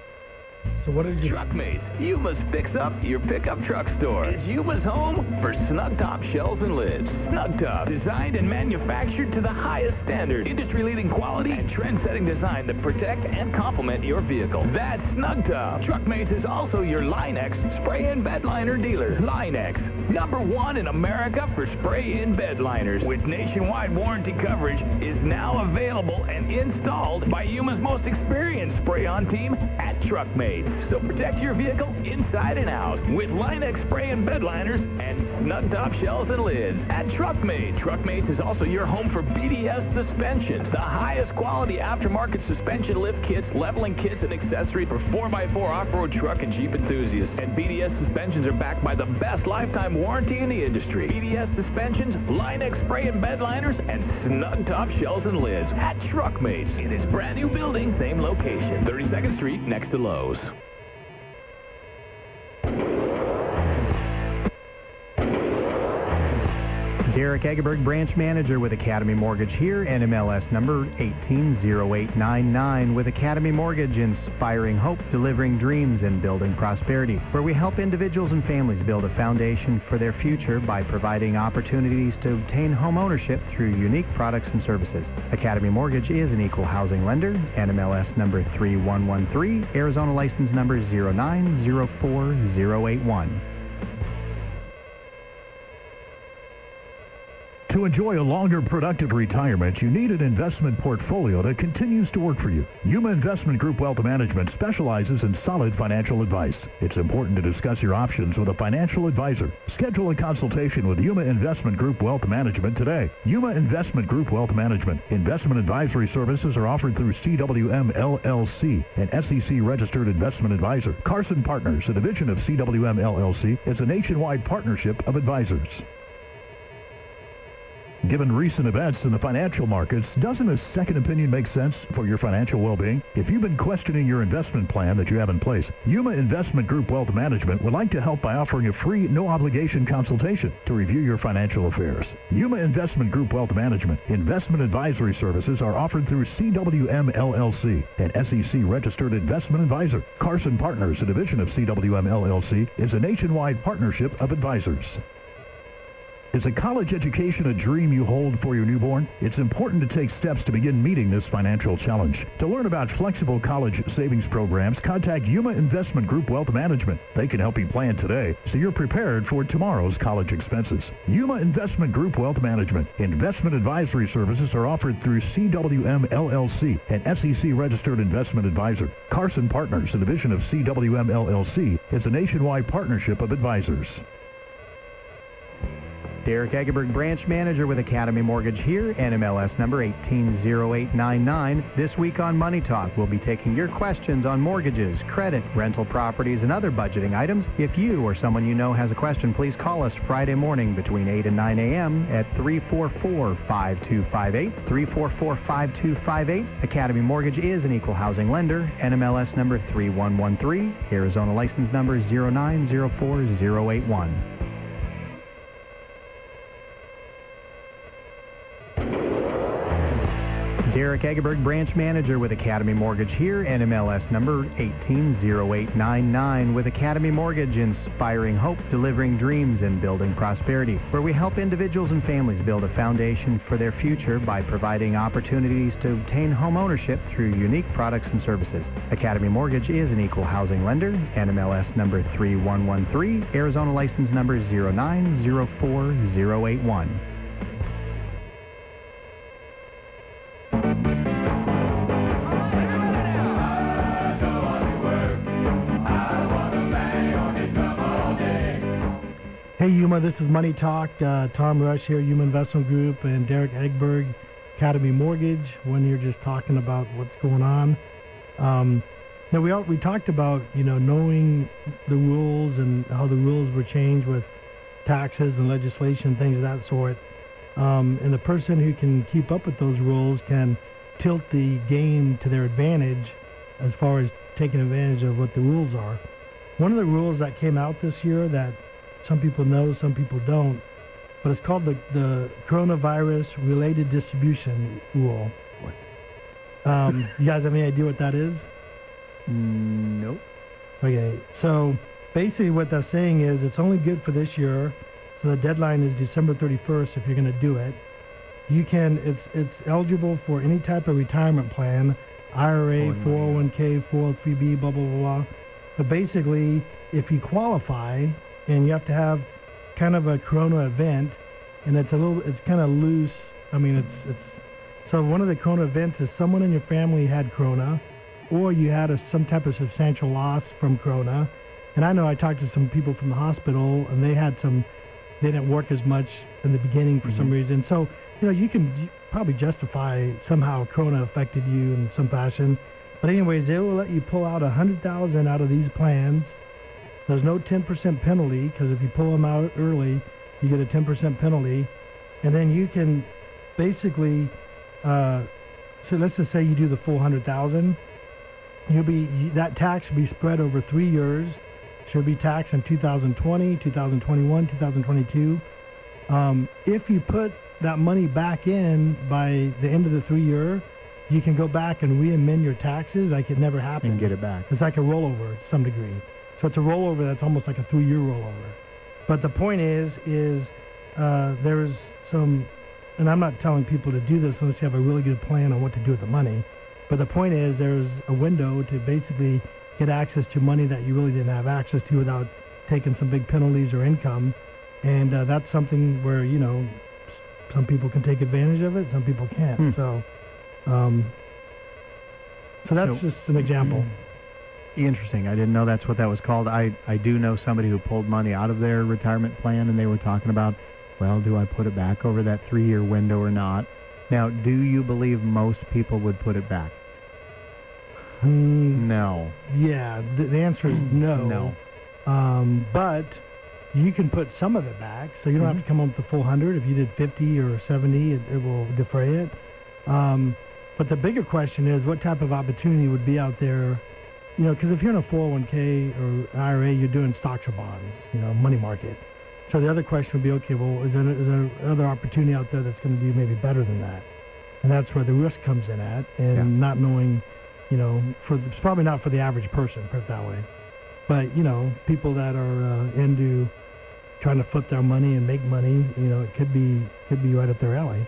So what is your Truckmates, Yuma's Fix Up, your pickup truck store. Is Yuma's home for Snug Top shells and lids. Snug Top, designed and manufactured to the highest standard. Industry-leading quality and trend-setting design that protect and complement your vehicle. That's Snug Top. Truckmates is also your Line-X spray-in bed liner dealer. Line-X, number one in America for spray-in bed liners, with nationwide warranty coverage, is now available and installed by Yuma's most experienced spray-on team at Truckmates. So protect your vehicle inside and out with Line-X spray-in bed liners and Snug Top shells and lids at Truckmates. Truckmates is also your home for B D S suspensions, the highest quality aftermarket suspension lift kits, leveling kits, and accessories for four by four off-road truck and Jeep enthusiasts. And B D S suspensions are backed by the best lifetime warranty in the industry. B D S suspensions, Line-X spray and bed liners, and Snug Top shells and lids at Truckmates in its brand new building, same location, thirty-second Street next to Lowe's. Derek Egerberg, branch manager with Academy Mortgage here, N M L S number eighteen zero eight nine nine, with Academy Mortgage, inspiring hope, delivering dreams, and building prosperity, where we help individuals and families build a foundation for their future by providing opportunities to obtain home ownership through unique products and services. Academy Mortgage is an equal housing lender, N M L S number three one one three, Arizona license number zero nine zero four zero eight one. To enjoy a longer, productive retirement, you need an investment portfolio that continues to work for you. Yuma Investment Group Wealth Management specializes in solid financial advice. It's important to discuss your options with a financial advisor. Schedule a consultation with Yuma Investment Group Wealth Management today. Yuma Investment Group Wealth Management. Investment advisory services are offered through C W M L L C, an S E C-registered investment advisor. Carson Partners, a division of C W M L L C, is a nationwide partnership of advisors. Given recent events in the financial markets, doesn't a second opinion make sense for your financial well-being? If you've been questioning your investment plan that you have in place, Yuma Investment Group Wealth Management would like to help by offering a free, no-obligation consultation to review your financial affairs. Yuma Investment Group Wealth Management investment advisory services are offered through C W M L L C, an S E C-registered investment advisor. Carson Partners, a division of C W M L L C, is a nationwide partnership of advisors. Is a college education a dream you hold for your newborn? It's important to take steps to begin meeting this financial challenge. To learn about flexible college savings programs, contact Yuma Investment Group Wealth Management. They can help you plan today so you're prepared for tomorrow's college expenses. Yuma Investment Group Wealth Management. Investment advisory services are offered through C W M L L C, an S E C-registered investment advisor. Carson Partners, a division of C W M L L C, is a nationwide partnership of advisors. Derek Egerberg, branch manager with Academy Mortgage here, N M L S number eighteen zero eight nine nine. This week on Money Talk, we'll be taking your questions on mortgages, credit, rental properties, and other budgeting items. If you or someone you know has a question, please call us Friday morning between eight and nine a.m. at three four four, five two five eight, three four four, five two five eight. Academy Mortgage is an equal housing lender, N M L S number three one one three, Arizona license number zero nine zero four zero eight one. Derek Egerberg, branch manager with Academy Mortgage here, N M L S number eighteen zero eight nine nine, with Academy Mortgage, inspiring hope, delivering dreams, and building prosperity, where we help individuals and families build a foundation for their future by providing opportunities to obtain home ownership through unique products and services. Academy Mortgage is an equal housing lender, N M L S number three one one three, Arizona license number zero nine zero four zero eight one. Hey Yuma, this is Money Talk. Uh, Tom Rush here, Yuma Investment Group, and Derek Egerberg, Academy Mortgage. When you're just talking about what's going on, um, now we all, we talked about you know knowing the rules and how the rules were changed with taxes and legislation, things of that sort. Um, and the person who can keep up with those rules can tilt the game to their advantage as far as taking advantage of what the rules are. One of the rules that came out this year that some people know, some people don't, but it's called the, the Coronavirus Related Distribution Rule. What? Um, you guys have any idea what that is? Nope. Okay, so basically what that's saying is it's only good for this year, So the deadline is December thirty-first if you're going to do it. You can, it's it's eligible for any type of retirement plan, I R A, four oh one k, four oh three b, blah, blah, blah, blah. But basically, if you qualify, and you have to have kind of a corona event, and it's a little, it's kind of loose. I mean, it's, it's, so one of the corona events is someone in your family had corona, or you had a, some type of substantial loss from corona. And I know I talked to some people from the hospital, and they had some, they didn't work as much in the beginning for mm-hmm. some reason. So, you know, you can probably justify somehow corona affected you in some fashion. But anyways, they will let you pull out one hundred thousand dollars out of these plans. There's no ten percent penalty, because if you pull them out early, you get a ten percent penalty. And then you can basically, uh, so let's just say you do the full one hundred thousand dollars. You'll be, that tax will be spread over three years. Should be taxed in two thousand twenty, two thousand twenty-one, two thousand twenty-two. Um, if you put that money back in by the end of the three year, you can go back and re-amend your taxes like it never happened. And get it back. It's like a rollover to some degree. So it's a rollover that's almost like a three-year rollover. But the point is, is uh, there's some, and I'm not telling people to do this unless you have a really good plan on what to do with the money. But the point is, there's a window to basically get access to money that you really didn't have access to without taking some big penalties or income. And uh, that's something where, you know, some people can take advantage of it, some people can't. Hmm. So um, so that's so, just an example. Interesting. I didn't know that's what that was called. I, I do know somebody who pulled money out of their retirement plan, and they were talking about, well, do I put it back over that three-year window or not? Now, do you believe most people would put it back? Mm, no. Yeah, the, the answer is no. No. Um, but you can put some of it back, so you don't mm-hmm. have to come up with the full one hundred. If you did fifty or seventy, it, it will defray it. Um, but the bigger question is, what type of opportunity would be out there? You know, because if you're in a four oh one k or I R A, you're doing stocks or bonds, you know, money market. So the other question would be, okay, well, is there, is there another opportunity out there that's going to do maybe better than that? And that's where the risk comes in at, and yeah. not knowing, you know, for it's probably not for the average person, put it that way. But, you know, people that are uh, into trying to flip their money and make money, you know, it could be could be right up their alley.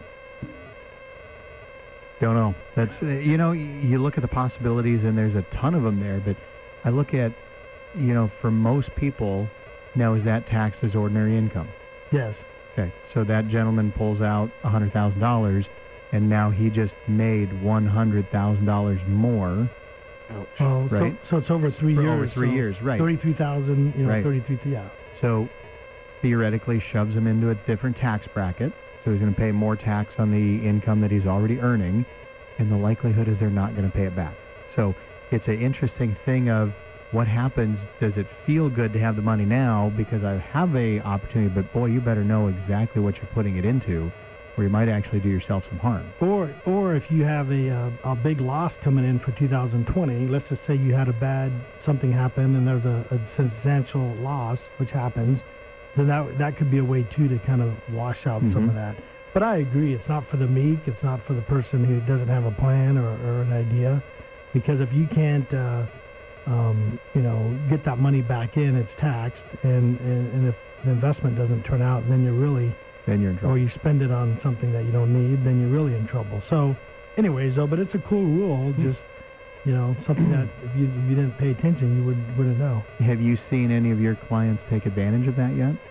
Don't know. That's uh, you know, you look at the possibilities, and there's a ton of them there. But I look at, you know, for most people, now is that taxed as ordinary income? Yes. Okay. So that gentleman pulls out a hundred thousand dollars, and now he just made one hundred thousand dollars more. Ouch. Oh, right. So, so it's over three for years. Over three so years, right? Thirty-three thousand. You know, right. thirty-three. Yeah. So theoretically, shoves him into a different tax bracket. So he's going to pay more tax on the income that he's already earning, and the likelihood is they're not going to pay it back. So it's an interesting thing of what happens. Does it feel good to have the money now because I have a opportunity, but boy, you better know exactly what you're putting it into, or you might actually do yourself some harm. Or or if you have a uh, a big loss coming in for two thousand twenty, let's just say you had a bad, something happen and there's a, a substantial loss, which happens, then that that could be a way too to kind of wash out mm-hmm. some of that. But I agree, it's not for the meek, it's not for the person who doesn't have a plan or, or an idea, because if you can't, uh, um, you know, get that money back in, it's taxed, and, and, and if the investment doesn't turn out, then you're really, then you're in trouble. Or you spend it on something that you don't need, then you're really in trouble. So, anyways, though, but it's a cool rule, just, you know, something that if you, if you didn't pay attention, you would, wouldn't know. Have you seen any of your clients take advantage of that yet?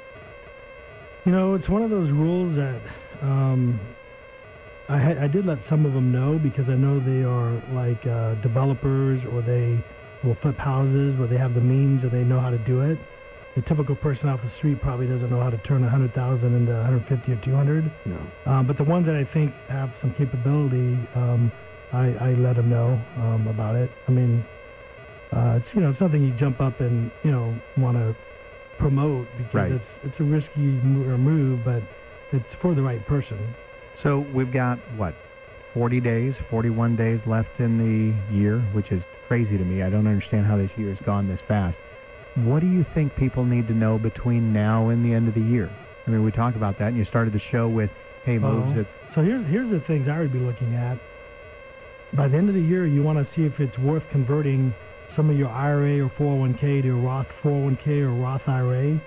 You know, it's one of those rules that um, I, ha- I did let some of them know, because I know they are like uh, developers, or they will flip houses where they have the means or they know how to do it. The typical person off the street probably doesn't know how to turn one hundred thousand into one hundred fifty or two hundred. No. Um, but the ones that I think have some capability, um, I, I let them know um, about it. I mean, uh, it's you know it's something you jump up and you know want to promote, because right. it's it's a risky move, but it's for the right person. So we've got what, forty days, forty-one days left in the year, which is crazy to me. I don't understand how this year has gone this fast. What do you think people need to know between now and the end of the year? I mean, we talked about that, and you started the show with, hey, moves uh, it. So here's here's the things I would be looking at. By the end of the year, you want to see if it's worth converting some of your I R A or four oh one k to a Roth four oh one k or Roth I R A.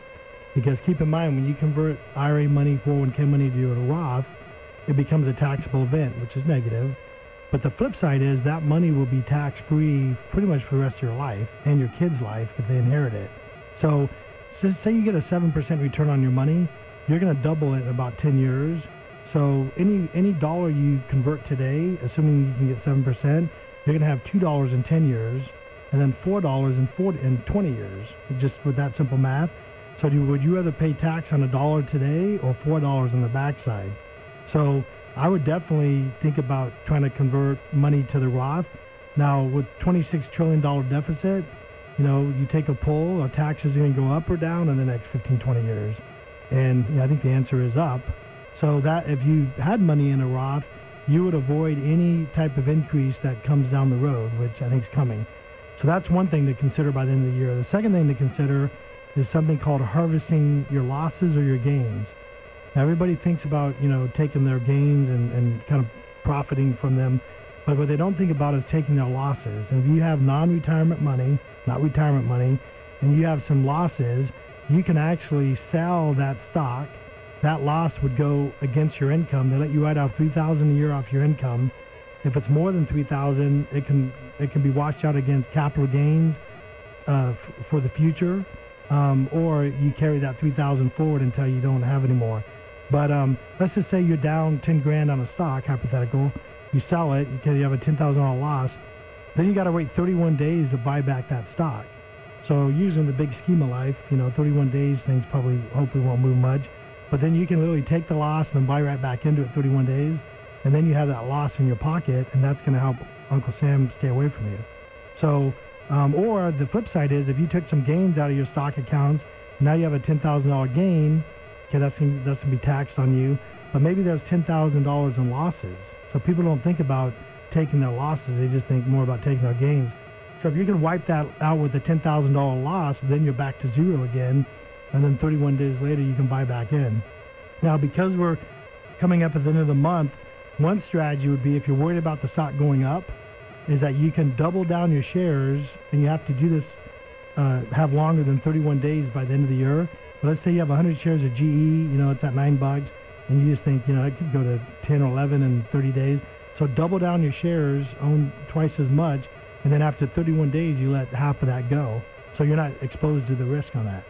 Because keep in mind, when you convert I R A money, four oh one k money to a Roth, it becomes a taxable event, which is negative. But the flip side is that money will be tax-free pretty much for the rest of your life and your kids' life if they inherit it. So, so say you get a seven percent return on your money, you're going to double it in about ten years. So any any dollar you convert today, assuming you can get seven percent, you're going to have two dollars in ten years, and then four dollars in, in twenty years, just with that simple math. So do, would you rather pay tax on a dollar today or four dollars on the backside? So I would definitely think about trying to convert money to the Roth. Now, with twenty-six trillion dollars deficit, you know, you take a poll, are taxes going to go up or down in the next fifteen, twenty years? And you know, I think the answer is up. So that if you had money in a Roth, you would avoid any type of increase that comes down the road, which I think is coming. So that's one thing to consider by the end of the year. The second thing to consider is something called harvesting your losses or your gains. Now, everybody thinks about, you know, taking their gains and, and kind of profiting from them, but what they don't think about is taking their losses. And if you have non-retirement money, not retirement money, and you have some losses, you can actually sell that stock. That loss would go against your income. They let you write off three thousand dollars a year off your income. If it's more than three thousand dollars, it can it can be washed out against capital gains uh, f- for the future. Um, or you carry that three thousand dollars forward until you don't have any more. But um, let's just say you're down ten grand on a stock, hypothetical. You sell it because you have a ten thousand dollars loss. Then you got to wait thirty-one days to buy back that stock. So using the big scheme of life, you know, thirty-one days, things probably hopefully won't move much. But then you can literally take the loss and then buy right back into it thirty-one days, and then you have that loss in your pocket, and that's going to help Uncle Sam stay away from you. So. Um, or the flip side is if you took some gains out of your stock accounts, now you have a ten thousand dollars gain, okay, that's going that's to be taxed on you, but maybe there's ten thousand dollars in losses. So people don't think about taking their losses, they just think more about taking their gains. So if you can wipe that out with a ten thousand dollars loss, then you're back to zero again, and then thirty-one days later you can buy back in. Now, because we're coming up at the end of the month, one strategy would be if you're worried about the stock going up, is that you can double down your shares, and you have to do this, uh, have longer than thirty-one days by the end of the year. But let's say you have one hundred shares of G E, you know, it's at nine bucks, and you just think, you know, it could go to ten or eleven in thirty days. So double down your shares, own twice as much, and then after thirty-one days, you let half of that go. So you're not exposed to the risk on that.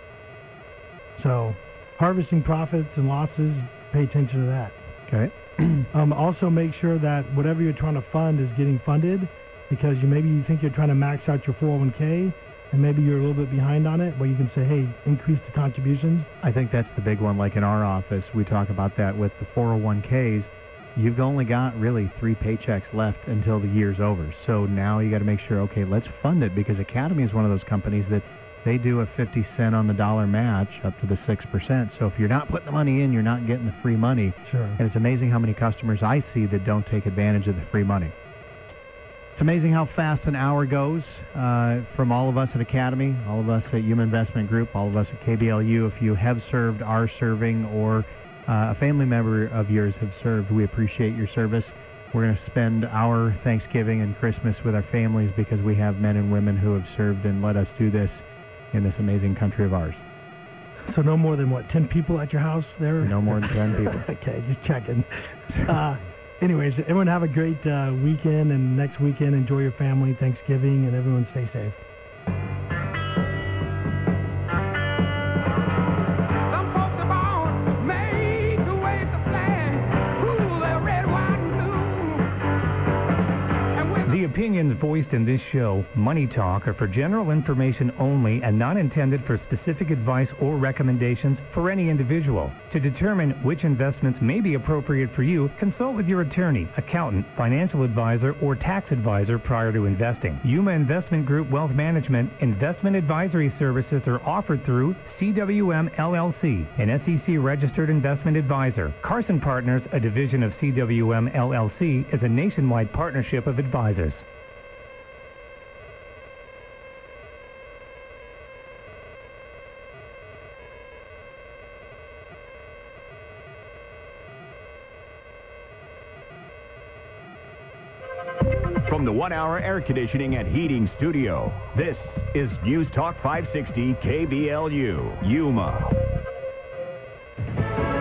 So harvesting profits and losses, pay attention to that. Okay. um, also make sure that whatever you're trying to fund is getting funded, because you maybe you think you're trying to max out your four oh one k, and maybe you're a little bit behind on it, where you can say, hey, increase the contributions. I think that's the big one. Like in our office, we talk about that with the four oh one k's. You've only got really three paychecks left until the year's over. So now you got to make sure, okay, let's fund it, because Academy is one of those companies that they do a fifty cent on the dollar match up to the six percent. So if you're not putting the money in, you're not getting the free money. Sure. And it's amazing how many customers I see that don't take advantage of the free money. It's amazing how fast an hour goes uh, from all of us at Academy, all of us at Yuma Investment Group, all of us at K B L U. If you have served, are serving, or uh, a family member of yours have served, we appreciate your service. We're going to spend our Thanksgiving and Christmas with our families because we have men and women who have served and let us do this in this amazing country of ours. So no more than, what, ten people at your house there? No more than ten people. Okay, just checking. Uh, anyways, everyone have a great uh, weekend, and next weekend enjoy your family, Thanksgiving, and everyone stay safe. The opinions voiced in this show, Money Talk, are for general information only and not intended for specific advice or recommendations for any individual. To determine which investments may be appropriate for you, consult with your attorney, accountant, financial advisor, or tax advisor prior to investing. Yuma Investment Group Wealth Management investment advisory services are offered through C W M L L C, an S E C-registered investment advisor. Carson Partners, a division of C W M L L C, is a nationwide partnership of advisors. From the one-hour air conditioning and heating studio, this is News Talk five sixty K B L U, Yuma.